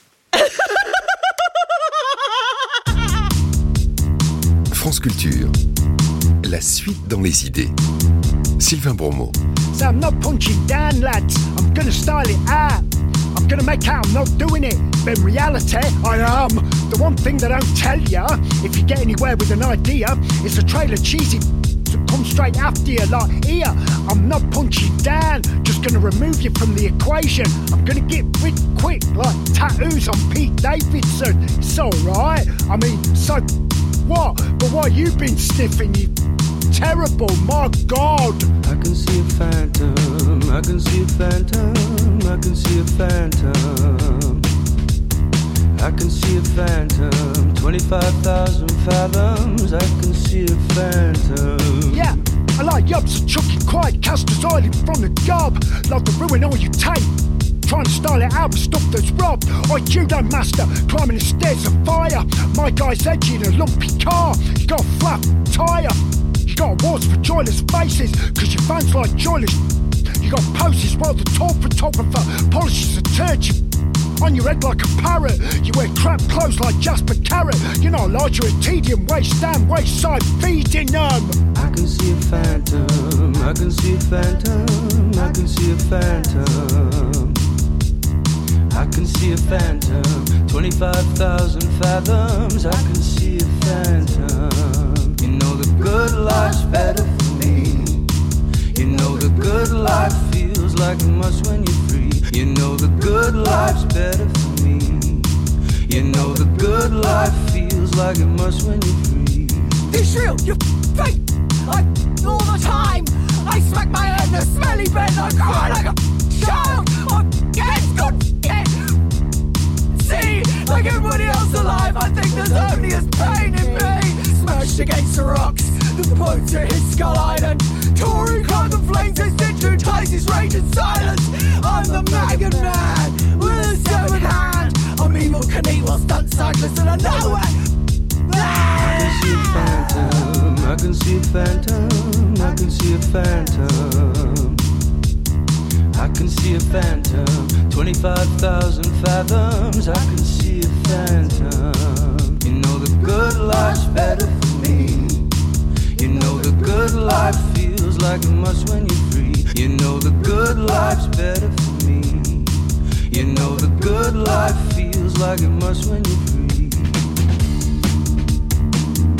France Culture, la suite dans les idées. Sylvain Bromeau. So I'm not punching down, lads. I'm gonna style it out. I'm gonna make out I'm not doing it. But in reality, I am. The one thing that I don't tell ya, if you get anywhere with an idea, is a trail of cheesy to come straight after you like here. I'm not punching down, just gonna remove you from the equation. I'm gonna get rid quick like tattoos on Pete Davidson. It's alright. I mean, so what? But why you been sniffing, you terrible, my God. I can see a phantom, I can see a phantom, I can see a phantom. I can see a phantom, 25,000 fathoms, I can see a phantom. Yeah, I like yobs, chucking quiet, casters oil in front of gob, like the ruin all you take. Trying to style it out with stuff that's robbed. I judo master, climbing the stairs of fire. My guy's edgy in a lumpy car. You got a flat tyre. You got awards for joyless faces, cause your fans like joyless. You got poses while the tall photographer polishes a turd. On your head like a parrot. You wear crap clothes like Jasper Carrot. You're not larger at tedium, waist down, waist side, feeding them. I can see a phantom, I can see a phantom, I can see a phantom. I can see a phantom, 25,000 fathoms, I can see a phantom. You know the good life's better for me. You know the good life feels like it must when you're free. You know the good life's better for me. You know the good life feels like it must when you're free. It's real, you're fake, like all the time. I smack my head in a smelly bed, I cry like a child. I'm getting good. See, like everybody else alive, I think there's only as pain in me. Smashed against the rocks, the boats are his Skull Island. Touring climb the flames, they stitch through ties, his rage and silence. I'm the maggot man, with a severed hand. I'm evil Knievel, stunt cyclist, and I know it. I can see a phantom, I can see a phantom. I can see a phantom, 25,000 fathoms, I can see a phantom. You know the good life's better for me. You know the good life feels like it must when you're free. You know the good life's better for me. You know the good life feels like it must when you're free.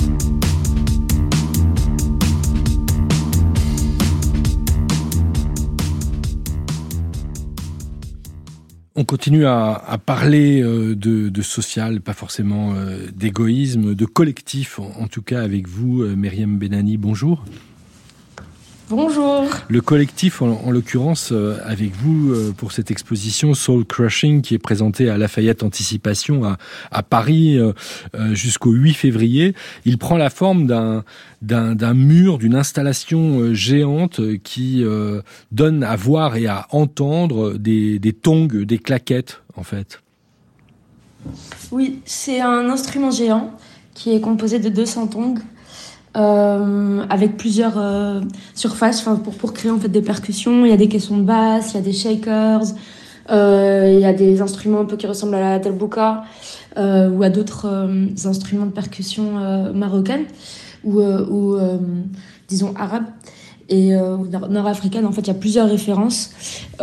On continue à parler de social, pas forcément d'égoïsme, de collectif, en tout cas avec vous, Myriam Benani. Bonjour. Bonjour. Le collectif, en l'occurrence, avec vous, pour cette exposition Soul Crushing, qui est présentée à Lafayette Anticipation à Paris jusqu'au 8 février, il prend la forme d'un mur, d'une installation géante qui donne à voir et à entendre des tongs, des claquettes, en fait. Oui, c'est un instrument géant qui est composé de 200 tongs. Avec plusieurs surfaces pour créer en fait des percussions. Il y a des caissons de basse, il y a des shakers, il y a des instruments un peu qui ressemblent à la delbuka ou à d'autres instruments de percussion marocaines ou disons arabes et nord-africaines. En fait, il y a plusieurs références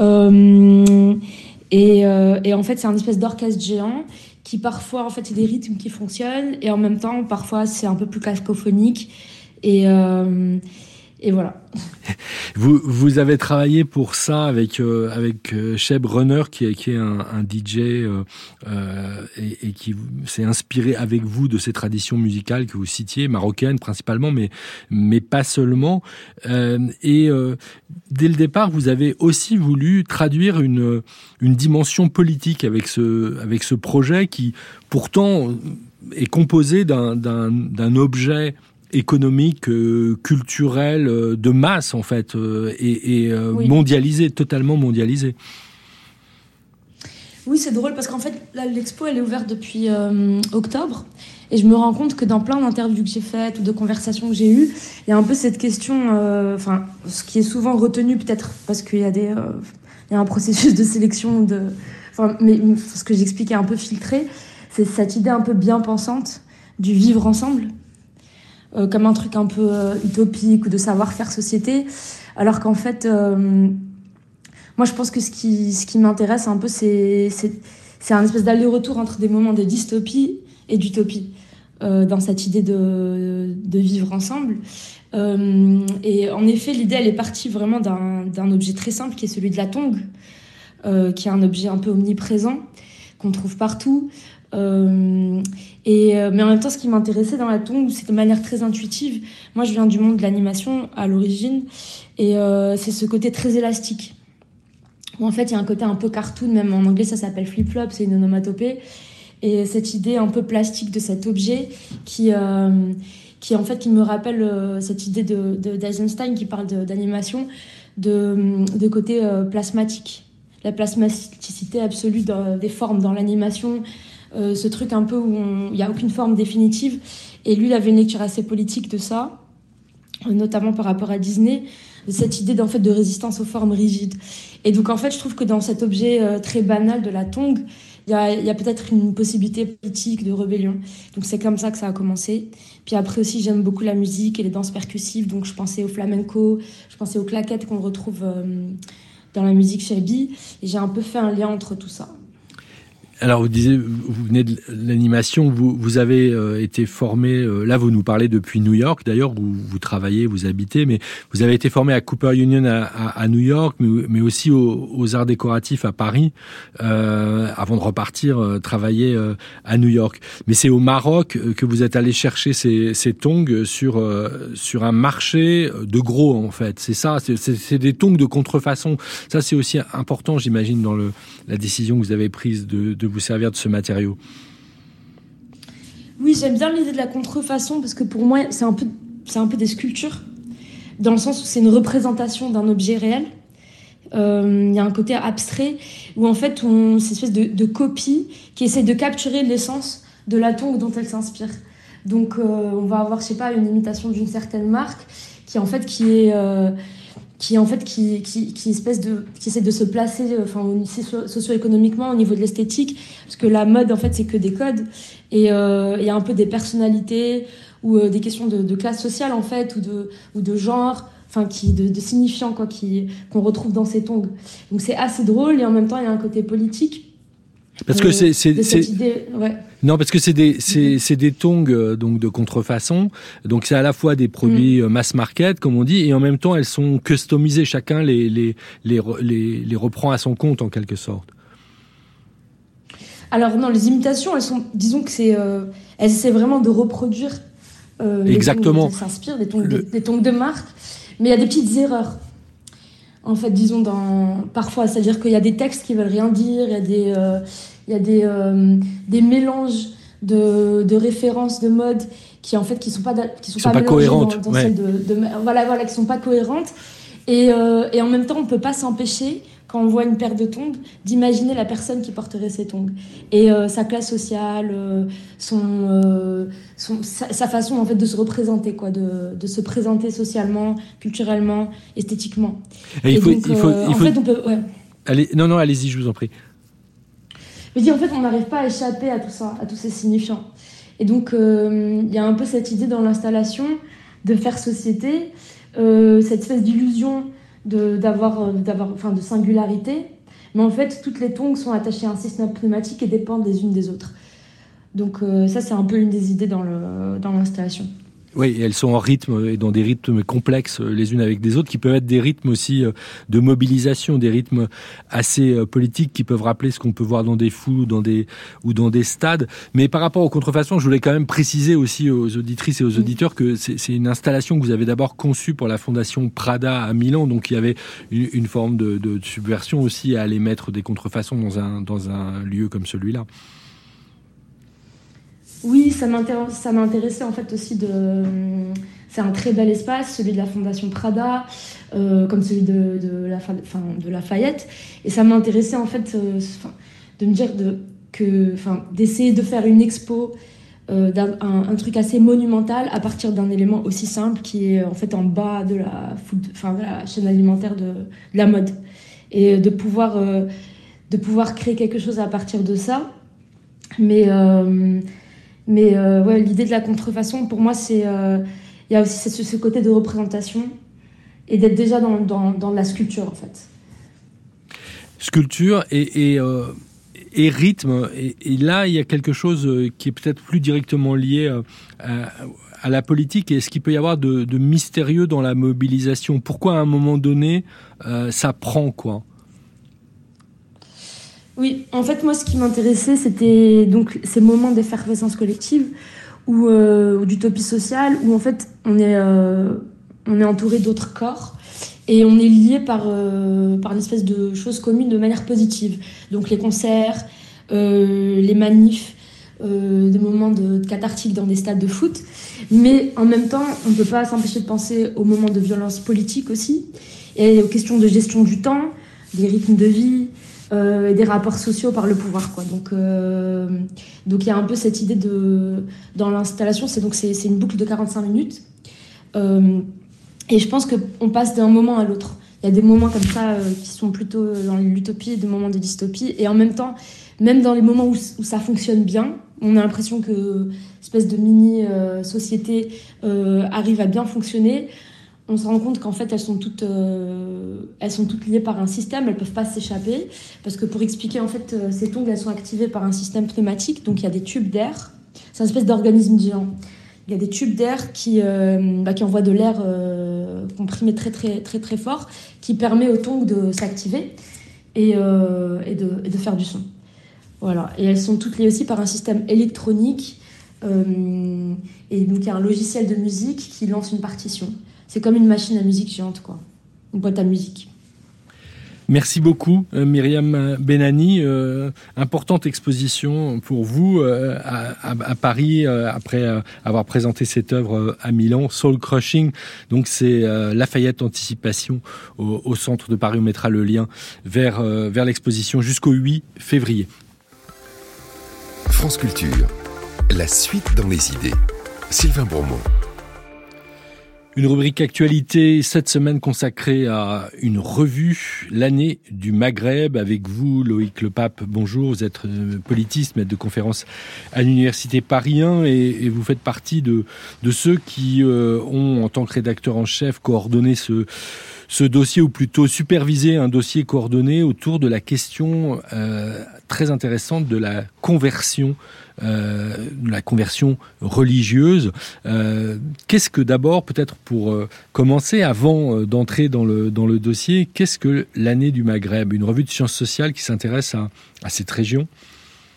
et en fait, c'est un espèce d'orchestre géant qui parfois, en fait, c'est des rythmes qui fonctionnent, et en même temps, parfois, c'est un peu plus cacophonique, et voilà. Vous avez travaillé pour ça avec Sheb Runner, qui est un DJ et qui s'est inspiré avec vous de ces traditions musicales que vous citiez, marocaines principalement, mais pas seulement. Dès le départ, vous avez aussi voulu traduire une dimension politique avec ce projet qui, pourtant, est composé d'un objet économique, culturel, de masse en fait, et oui. Mondialisé, totalement mondialisé. Oui, c'est drôle parce qu'en fait, là, l'expo elle est ouverte depuis octobre, et je me rends compte que dans plein d'interviews que j'ai faites ou de conversations que j'ai eues, il y a un peu cette question, ce qui est souvent retenu peut-être parce qu'il y a il y a un processus de sélection mais ce que j'explique est un peu filtré, c'est cette idée un peu bien pensante du vivre ensemble. Comme un truc un peu utopique ou de savoir-faire société, alors qu'en fait, moi je pense que ce qui m'intéresse un peu, c'est un espèce d'aller-retour entre des moments de dystopie et d'utopie, dans cette idée de vivre ensemble. Et en effet, l'idée, elle est partie vraiment d'un objet très simple, qui est celui de la tongue, qui est un objet un peu omniprésent, qu'on trouve partout. Mais en même temps, ce qui m'intéressait dans la tongue, c'est de manière très intuitive. Moi, je viens du monde de l'animation à l'origine, et c'est ce côté très élastique. Où en fait, il y a un côté un peu cartoon, même en anglais, ça s'appelle flip-flop, c'est une onomatopée. Et cette idée un peu plastique de cet objet qui me rappelle cette idée d'Eisenstein qui parle d'animation, de côté plasmatique. La plasmaticité absolue des formes dans l'animation. Ce truc un peu où il n'y a aucune forme définitive. Et lui, il avait une lecture assez politique de ça, notamment par rapport à Disney, de cette idée en fait, de résistance aux formes rigides. Et donc, en fait, je trouve que dans cet objet très banal de la tongue, il y a peut-être une possibilité politique de rébellion. Donc, c'est comme ça que ça a commencé. Puis après aussi, j'aime beaucoup la musique et les danses percussives. Donc, je pensais au flamenco, je pensais aux claquettes qu'on retrouve dans la musique shabi. Et j'ai un peu fait un lien entre tout ça. Alors, vous venez de l'animation, vous avez été formé, là vous nous parlez depuis New York d'ailleurs, où vous travaillez, vous habitez, mais vous avez été formé à Cooper Union à New York, mais aussi aux Arts Décoratifs à Paris, avant de repartir travailler à New York. Mais c'est au Maroc que vous êtes allé chercher ces tongs sur un marché de gros en fait, c'est ça, c'est des tongs de contrefaçon. Ça c'est aussi important, j'imagine, dans la décision que vous avez prise de vous servir de ce matériau. Oui, j'aime bien l'idée de la contrefaçon parce que pour moi, c'est un peu des sculptures, dans le sens où c'est une représentation d'un objet réel. Il y a un côté abstrait où en fait, c'est une espèce de copie qui essaie de capturer l'essence de la tongue dont elle s'inspire. Donc, on va avoir, je sais pas, une imitation d'une certaine marque qui essaie de se placer socio-économiquement au niveau de l'esthétique, parce que la mode en fait c'est que des codes, et il y a un peu des personnalités ou des questions de classe sociale en fait, ou de genre, de signifiants quoi, qu'on retrouve dans ces tongs. Donc c'est assez drôle, et en même temps il y a un côté politique. Parce que c'est idée, ouais. Non, parce que c'est des tongs donc de contrefaçon. Donc c'est à la fois des produits mass market comme on dit, et en même temps elles sont customisées. Chacun les reprend à son compte en quelque sorte. Alors non, les imitations, elles sont, disons que elles essaient vraiment de reproduire exactement. Les tons dont elles s'inspirent, des tons de marque, mais il y a des petites erreurs. En fait, disons parfois, c'est-à-dire qu'il y a des textes qui veulent rien dire, il y a des mélanges de références de mode qui en fait qui sont pas cohérentes, dans celles voilà, qui sont pas cohérentes. Et en même temps, on peut pas s'empêcher, quand on voit une paire de tongs, d'imaginer la personne qui porterait ces tongs. Et sa classe sociale, sa façon en fait de se représenter, quoi, de se présenter socialement, culturellement, esthétiquement. Et en fait, on peut... Ouais. Allez-y, je vous en prie. Je dis, en fait, on n'arrive pas à échapper à tout ça, à tous ces signifiants. Et donc, il y a un peu cette idée dans l'installation de faire société, cette espèce d'illusion de singularité, mais en fait toutes les tongs sont attachées à un système pneumatique et dépendent les unes des autres. Donc ça c'est un peu une des idées dans l'installation. Oui, et elles sont en rythme et dans des rythmes complexes les unes avec des autres, qui peuvent être des rythmes aussi de mobilisation, des rythmes assez politiques qui peuvent rappeler ce qu'on peut voir dans des foules ou dans des stades. Mais par rapport aux contrefaçons, je voulais quand même préciser aussi aux auditrices et aux auditeurs que c'est une installation que vous avez d'abord conçue pour la Fondation Prada à Milan, donc il y avait une forme de subversion aussi à aller mettre des contrefaçons dans un lieu comme celui-là. Oui, ça m'intéressait en fait aussi c'est un très bel espace, celui de la Fondation Prada, comme celui de Lafayette. Et ça m'intéressait en fait de me dire d'essayer de faire une expo, un truc assez monumental à partir d'un élément aussi simple qui est en fait en bas de la chaîne alimentaire de la mode. Et de pouvoir créer quelque chose à partir de ça. Mais l'idée de la contrefaçon, pour moi, il y a aussi ce côté de représentation et d'être déjà dans la sculpture, en fait. Sculpture et rythme. Et là, il y a quelque chose qui est peut-être plus directement lié à la politique. Et ce qu'il peut y avoir de mystérieux dans la mobilisation. Pourquoi, à un moment donné, ça prend, quoi ? Oui, en fait, moi, ce qui m'intéressait, c'était donc ces moments d'effervescence collective ou d'utopie sociale, où en fait, on est entouré d'autres corps et on est lié par une espèce de choses communes de manière positive. Donc les concerts, les manifs, des moments cathartiques dans des stades de foot. Mais en même temps, on ne peut pas s'empêcher de penser aux moments de violence politique aussi, et aux questions de gestion du temps, des rythmes de vie, et des rapports sociaux par le pouvoir, quoi. Donc il y a un peu cette idée dans l'installation, c'est une boucle de 45 minutes, et je pense qu'on passe d'un moment à l'autre. Il y a des moments comme ça qui sont plutôt dans l'utopie, des moments de dystopie, et en même temps, même dans les moments où ça fonctionne bien, on a l'impression que espèce de mini société arrive à bien fonctionner. On se rend compte qu'en fait, elles sont toutes liées par un système, elles peuvent pas s'échapper. Parce que pour expliquer, en fait, ces tongs, elles sont activées par un système pneumatique, donc il y a des tubes d'air. C'est une espèce d'organisme géant. Il y a des tubes d'air qui envoient de l'air comprimé très, très, très, très fort, qui permet aux tongs de s'activer et de faire du son. Voilà. Et elles sont toutes liées aussi par un système électronique. Et donc, il y a un logiciel de musique qui lance une partition. C'est comme une machine à musique géante, quoi. Une boîte à musique. Merci beaucoup, Myriam Benani. Importante exposition pour vous à Paris, après avoir présenté cette œuvre à Milan, Soul Crushing. Donc c'est Lafayette Anticipation au centre de Paris. On mettra le lien vers l'exposition jusqu'au 8 février. France Culture, la suite dans les idées. Sylvain Bourmont. Une rubrique actualité cette semaine consacrée à une revue, l'année du Maghreb, avec vous, Loïc Lepape. Bonjour, vous êtes politiste, maître de conférence à l'Université Paris 1 et vous faites partie de ceux qui ont, en tant que rédacteur en chef, coordonné ce dossier, ou plutôt superviser un dossier coordonné autour de la question très intéressante de la conversion religieuse. Qu'est-ce que d'abord, peut-être pour commencer, avant d'entrer dans le dossier, qu'est-ce que l'année du Maghreb, une revue de sciences sociales qui s'intéresse à cette région ?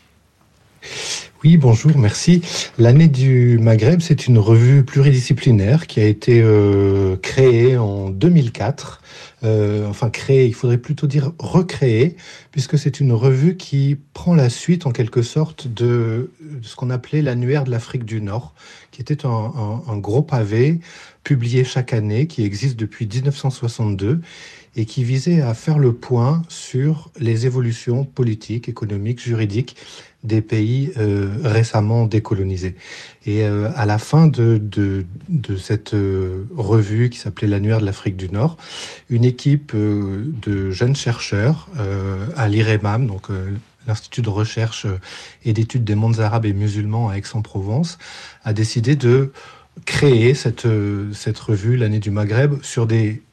Oui, bonjour, merci. L'année du Maghreb, c'est une revue pluridisciplinaire qui a été créée en 2004. Créée, il faudrait plutôt dire recréée, puisque c'est une revue qui prend la suite en quelque sorte de ce qu'on appelait l'annuaire de l'Afrique du Nord, qui était un gros pavé publié chaque année, qui existe depuis 1962 et qui visait à faire le point sur les évolutions politiques, économiques, juridiques des pays récemment décolonisés. Et à la fin de cette revue qui s'appelait l'Annuaire de l'Afrique du Nord, une équipe de jeunes chercheurs à l'IREMAM, donc l'Institut de recherche et d'études des mondes arabes et musulmans à Aix-en-Provence, a décidé de créer cette revue, l'année du Maghreb, sur des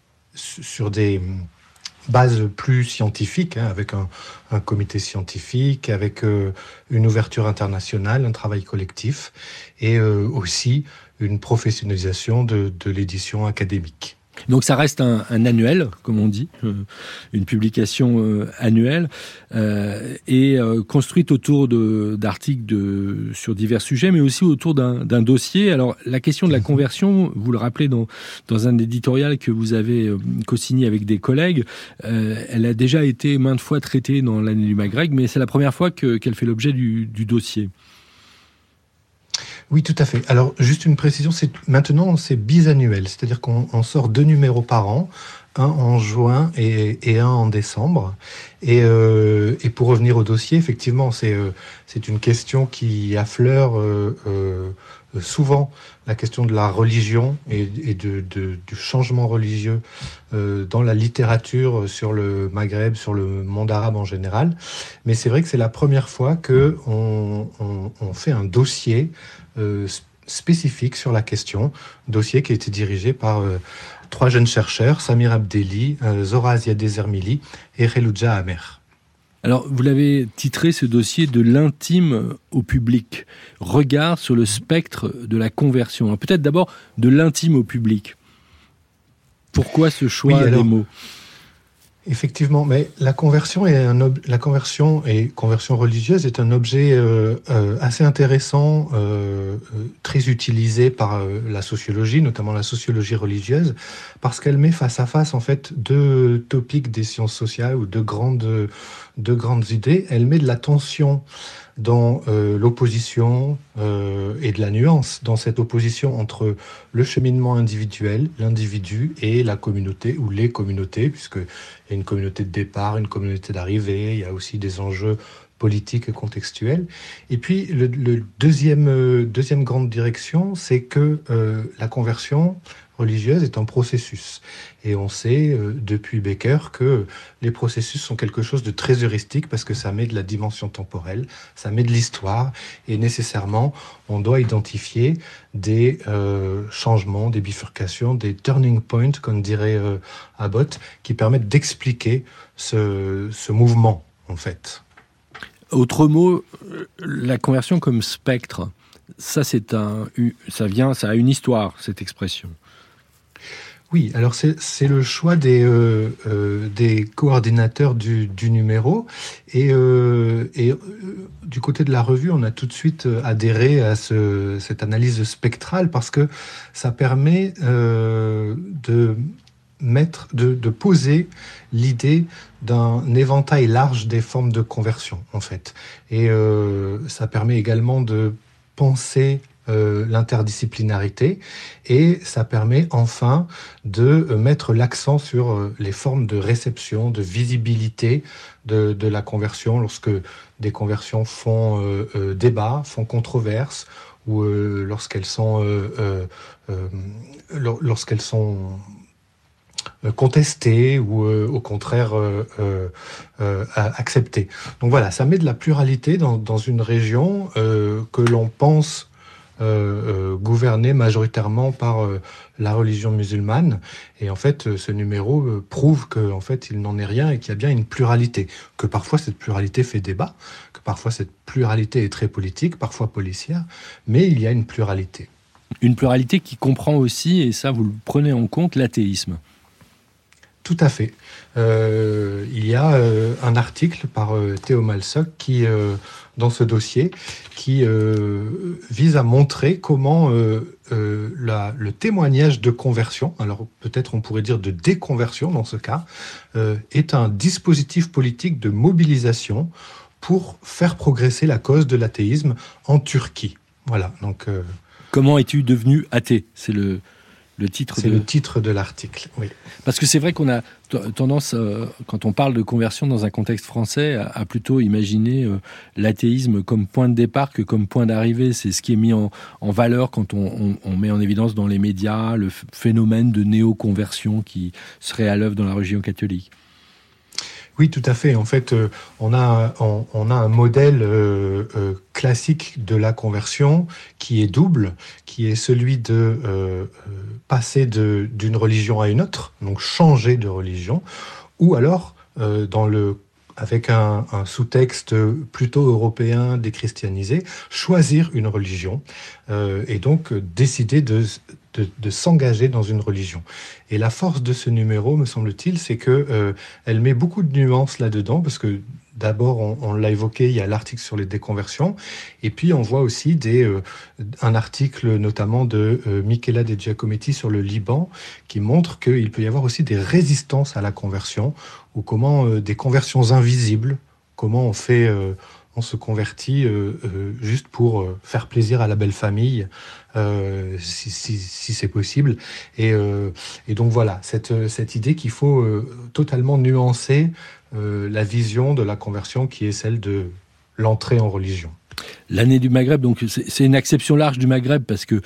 bases plus scientifiques, avec un comité scientifique, avec une ouverture internationale, un travail collectif, et aussi une professionnalisation de l'édition académique. Donc ça reste un annuel, comme on dit, une publication annuelle, et construite autour d'articles sur divers sujets, mais aussi autour d'un dossier. Alors la question de la conversion, vous le rappelez dans un éditorial que vous avez co-signé avec des collègues, elle a déjà été maintes fois traitée dans l'année du Maghreb, mais c'est la première fois qu'elle fait l'objet du dossier. Oui, tout à fait. Alors, juste une précision, maintenant c'est bisannuel, c'est-à-dire qu'on sort 2 numéros par an, un en juin et un en décembre. Et pour revenir au dossier, effectivement, c'est une question qui affleure souvent la question de la religion et du changement religieux dans la littérature sur le Maghreb, sur le monde arabe en général. Mais c'est vrai que c'est la première fois qu'on fait un dossier spécifique sur la question, dossier qui a été dirigé par 3 jeunes chercheurs, Samir Abdelli, Zora Ziadeh Zermili et Kheloudja Amer. Alors, vous l'avez titré, ce dossier, de l'intime au public. Regard sur le spectre de la conversion. Alors, peut-être d'abord de l'intime au public. Pourquoi ce choix des mots ? Effectivement, mais la conversion et conversion religieuse est un objet assez intéressant, très utilisé par la sociologie, notamment la sociologie religieuse, parce qu'elle met face à face en fait 2 topics des sciences sociales ou deux grandes idées. Elle met de la tension dans l'opposition et de la nuance dans cette opposition entre le cheminement individuel, l'individu et la communauté ou les communautés, puisqu'il y a une communauté de départ, une communauté d'arrivée, il y a aussi des enjeux politiques et contextuels. Et puis le deuxième grande direction, c'est que la conversion religieuse est un processus. Et on sait depuis Becker que les processus sont quelque chose de très heuristique parce que ça met de la dimension temporelle, ça met de l'histoire et nécessairement on doit identifier des changements, des bifurcations, des turning points, comme dirait Abbott, qui permettent d'expliquer ce mouvement en fait. Autre mot, la conversion comme spectre, ça a une histoire, cette expression. Oui, alors c'est le choix des coordinateurs du numéro et du côté de la revue, on a tout de suite adhéré à cette analyse spectrale parce que ça permet de poser l'idée d'un éventail large des formes de conversion en fait, et ça permet également de penser l'interdisciplinarité et ça permet enfin de mettre l'accent sur les formes de réception, de visibilité de la conversion lorsque des conversions font débat, font controverse ou lorsqu'elles sont contestées ou au contraire acceptées. Donc voilà, ça met de la pluralité dans une région que l'on pense gouverné majoritairement par la religion musulmane. Et en fait, ce numéro prouve qu'en fait, il n'en est rien et qu'il y a bien une pluralité. Que parfois, cette pluralité fait débat, que parfois, cette pluralité est très politique, parfois policière, mais il y a une pluralité. Une pluralité qui comprend aussi, et ça, vous le prenez en compte, l'athéisme. Tout à fait. Il y a un article par Théo Malsoc qui, dans ce dossier, qui vise à montrer comment le témoignage de conversion, alors peut-être on pourrait dire de déconversion dans ce cas, est un dispositif politique de mobilisation pour faire progresser la cause de l'athéisme en Turquie. Voilà. Donc, comment es-tu devenu athée ? C'est le titre. C'est le titre de l'article, oui. Parce que c'est vrai qu'on a tendance, quand on parle de conversion dans un contexte français, à plutôt imaginer l'athéisme comme point de départ que comme point d'arrivée. C'est ce qui est mis en valeur quand on met en évidence dans les médias le phénomène de néo-conversion qui serait à l'œuvre dans la religion catholique. Oui, tout à fait. En fait, on a un modèle classique de la conversion qui est double, qui est celui de passer d'une religion à une autre, donc changer de religion, ou alors avec un sous-texte plutôt européen déchristianisé, choisir une religion et donc décider de s'engager dans une religion. Et la force de ce numéro, me semble-t-il, c'est que elle met beaucoup de nuances là-dedans, parce que d'abord, on l'a évoqué, il y a l'article sur les déconversions, et puis on voit aussi un article notamment de Michela De Giacometti sur le Liban, qui montre qu'il peut y avoir aussi des résistances à la conversion, ou comment des conversions invisibles, comment on se convertit juste pour faire plaisir à la belle famille, si c'est possible. Et donc voilà, cette idée qu'il faut totalement nuancer la vision de la conversion qui est celle de l'entrée en religion. L'année du Maghreb, donc c'est une acception large du Maghreb parce que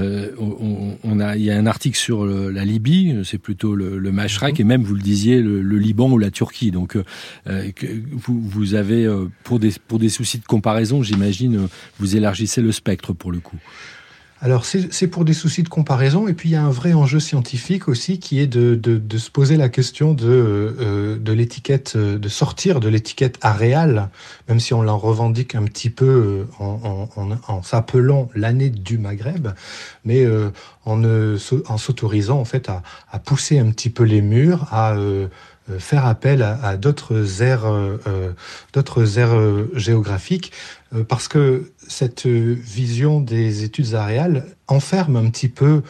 il y a un article sur la Libye, c'est plutôt le Mashrek, et même vous le disiez le Liban ou la Turquie. Donc vous avez pour des soucis de comparaison, j'imagine, vous élargissez le spectre pour le coup. Alors c'est pour des soucis de comparaison, et puis il y a un vrai enjeu scientifique aussi qui est de se poser la question de l'étiquette, de sortir de l'étiquette aréale, même si on l'en revendique un petit peu en s'appelant l'année du Maghreb, mais en s'autorisant en fait à pousser un petit peu les murs, à faire appel à d'autres aires géographiques, parce que cette vision des études aréales enferme un petit peu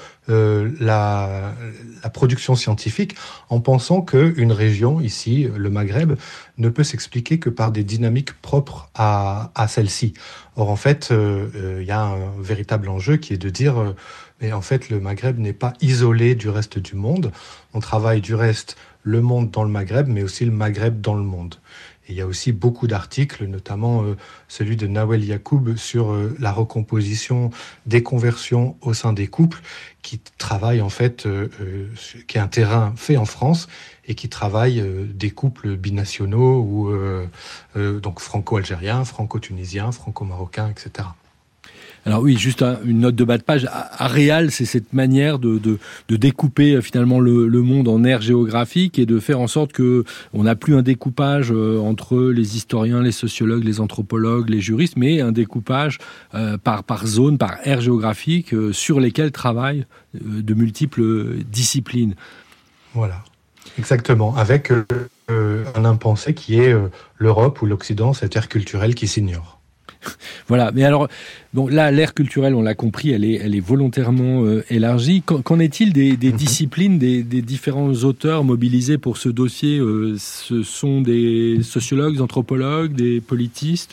la production scientifique, en pensant qu'une région, ici, le Maghreb, ne peut s'expliquer que par des dynamiques propres à celle-ci. Or, en fait, il y a un véritable enjeu qui est de dire mais en fait, le Maghreb n'est pas isolé du reste du monde. On travaille du reste le monde dans le Maghreb, mais aussi le Maghreb dans le monde. Et il y a aussi beaucoup d'articles, notamment celui de Nawel Yacoub sur la recomposition des conversions au sein des couples, qui travaille en fait, qui est un terrain fait en France et qui travaille des couples binationaux ou donc franco-algériens, franco-tunisiens, franco-marocains, etc. Alors oui, juste une note de bas de page. Aréal, c'est cette manière de découper finalement le monde en aires géographiques et de faire en sorte que on n'a plus un découpage entre les historiens, les sociologues, les anthropologues, les juristes, mais un découpage par zone, par aires géographiques sur lesquelles travaillent de multiples disciplines. Voilà, exactement, avec un impensé qui est l'Europe ou l'Occident, cette ère culturelle qui s'ignore. Voilà, mais alors, bon, là, l'ère culturelle, on l'a compris, elle est volontairement élargie. Qu'en est-il des disciplines, des différents auteurs mobilisés pour ce dossier ce sont des sociologues, des anthropologues, des politistes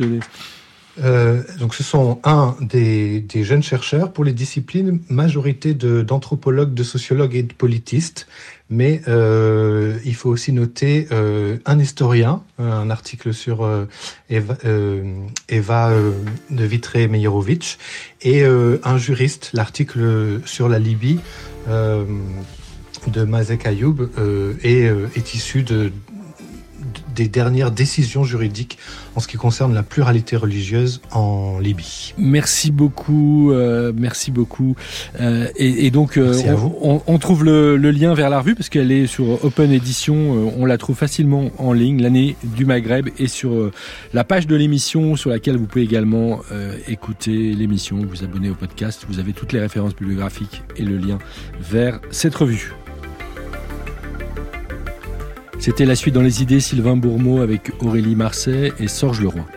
Donc ce sont des jeunes chercheurs pour les disciplines, majorité d'anthropologues, de sociologues et de politistes, mais il faut aussi noter un historien, un article sur Eva de Vitré-Meyerovic, et un juriste, l'article sur la Libye de Mazek Ayoub est issu des dernières décisions juridiques en ce qui concerne la pluralité religieuse en Libye. Merci beaucoup, merci beaucoup. Et donc, on trouve le lien vers la revue parce qu'elle est sur Open Edition. On la trouve facilement en ligne. L'année du Maghreb est sur la page de l'émission sur laquelle vous pouvez également écouter l'émission, vous abonner au podcast. Vous avez toutes les références bibliographiques et le lien vers cette revue. C'était La Suite dans les idées, Sylvain Bourmeau avec Aurélie Marseille et Sorge Leroy.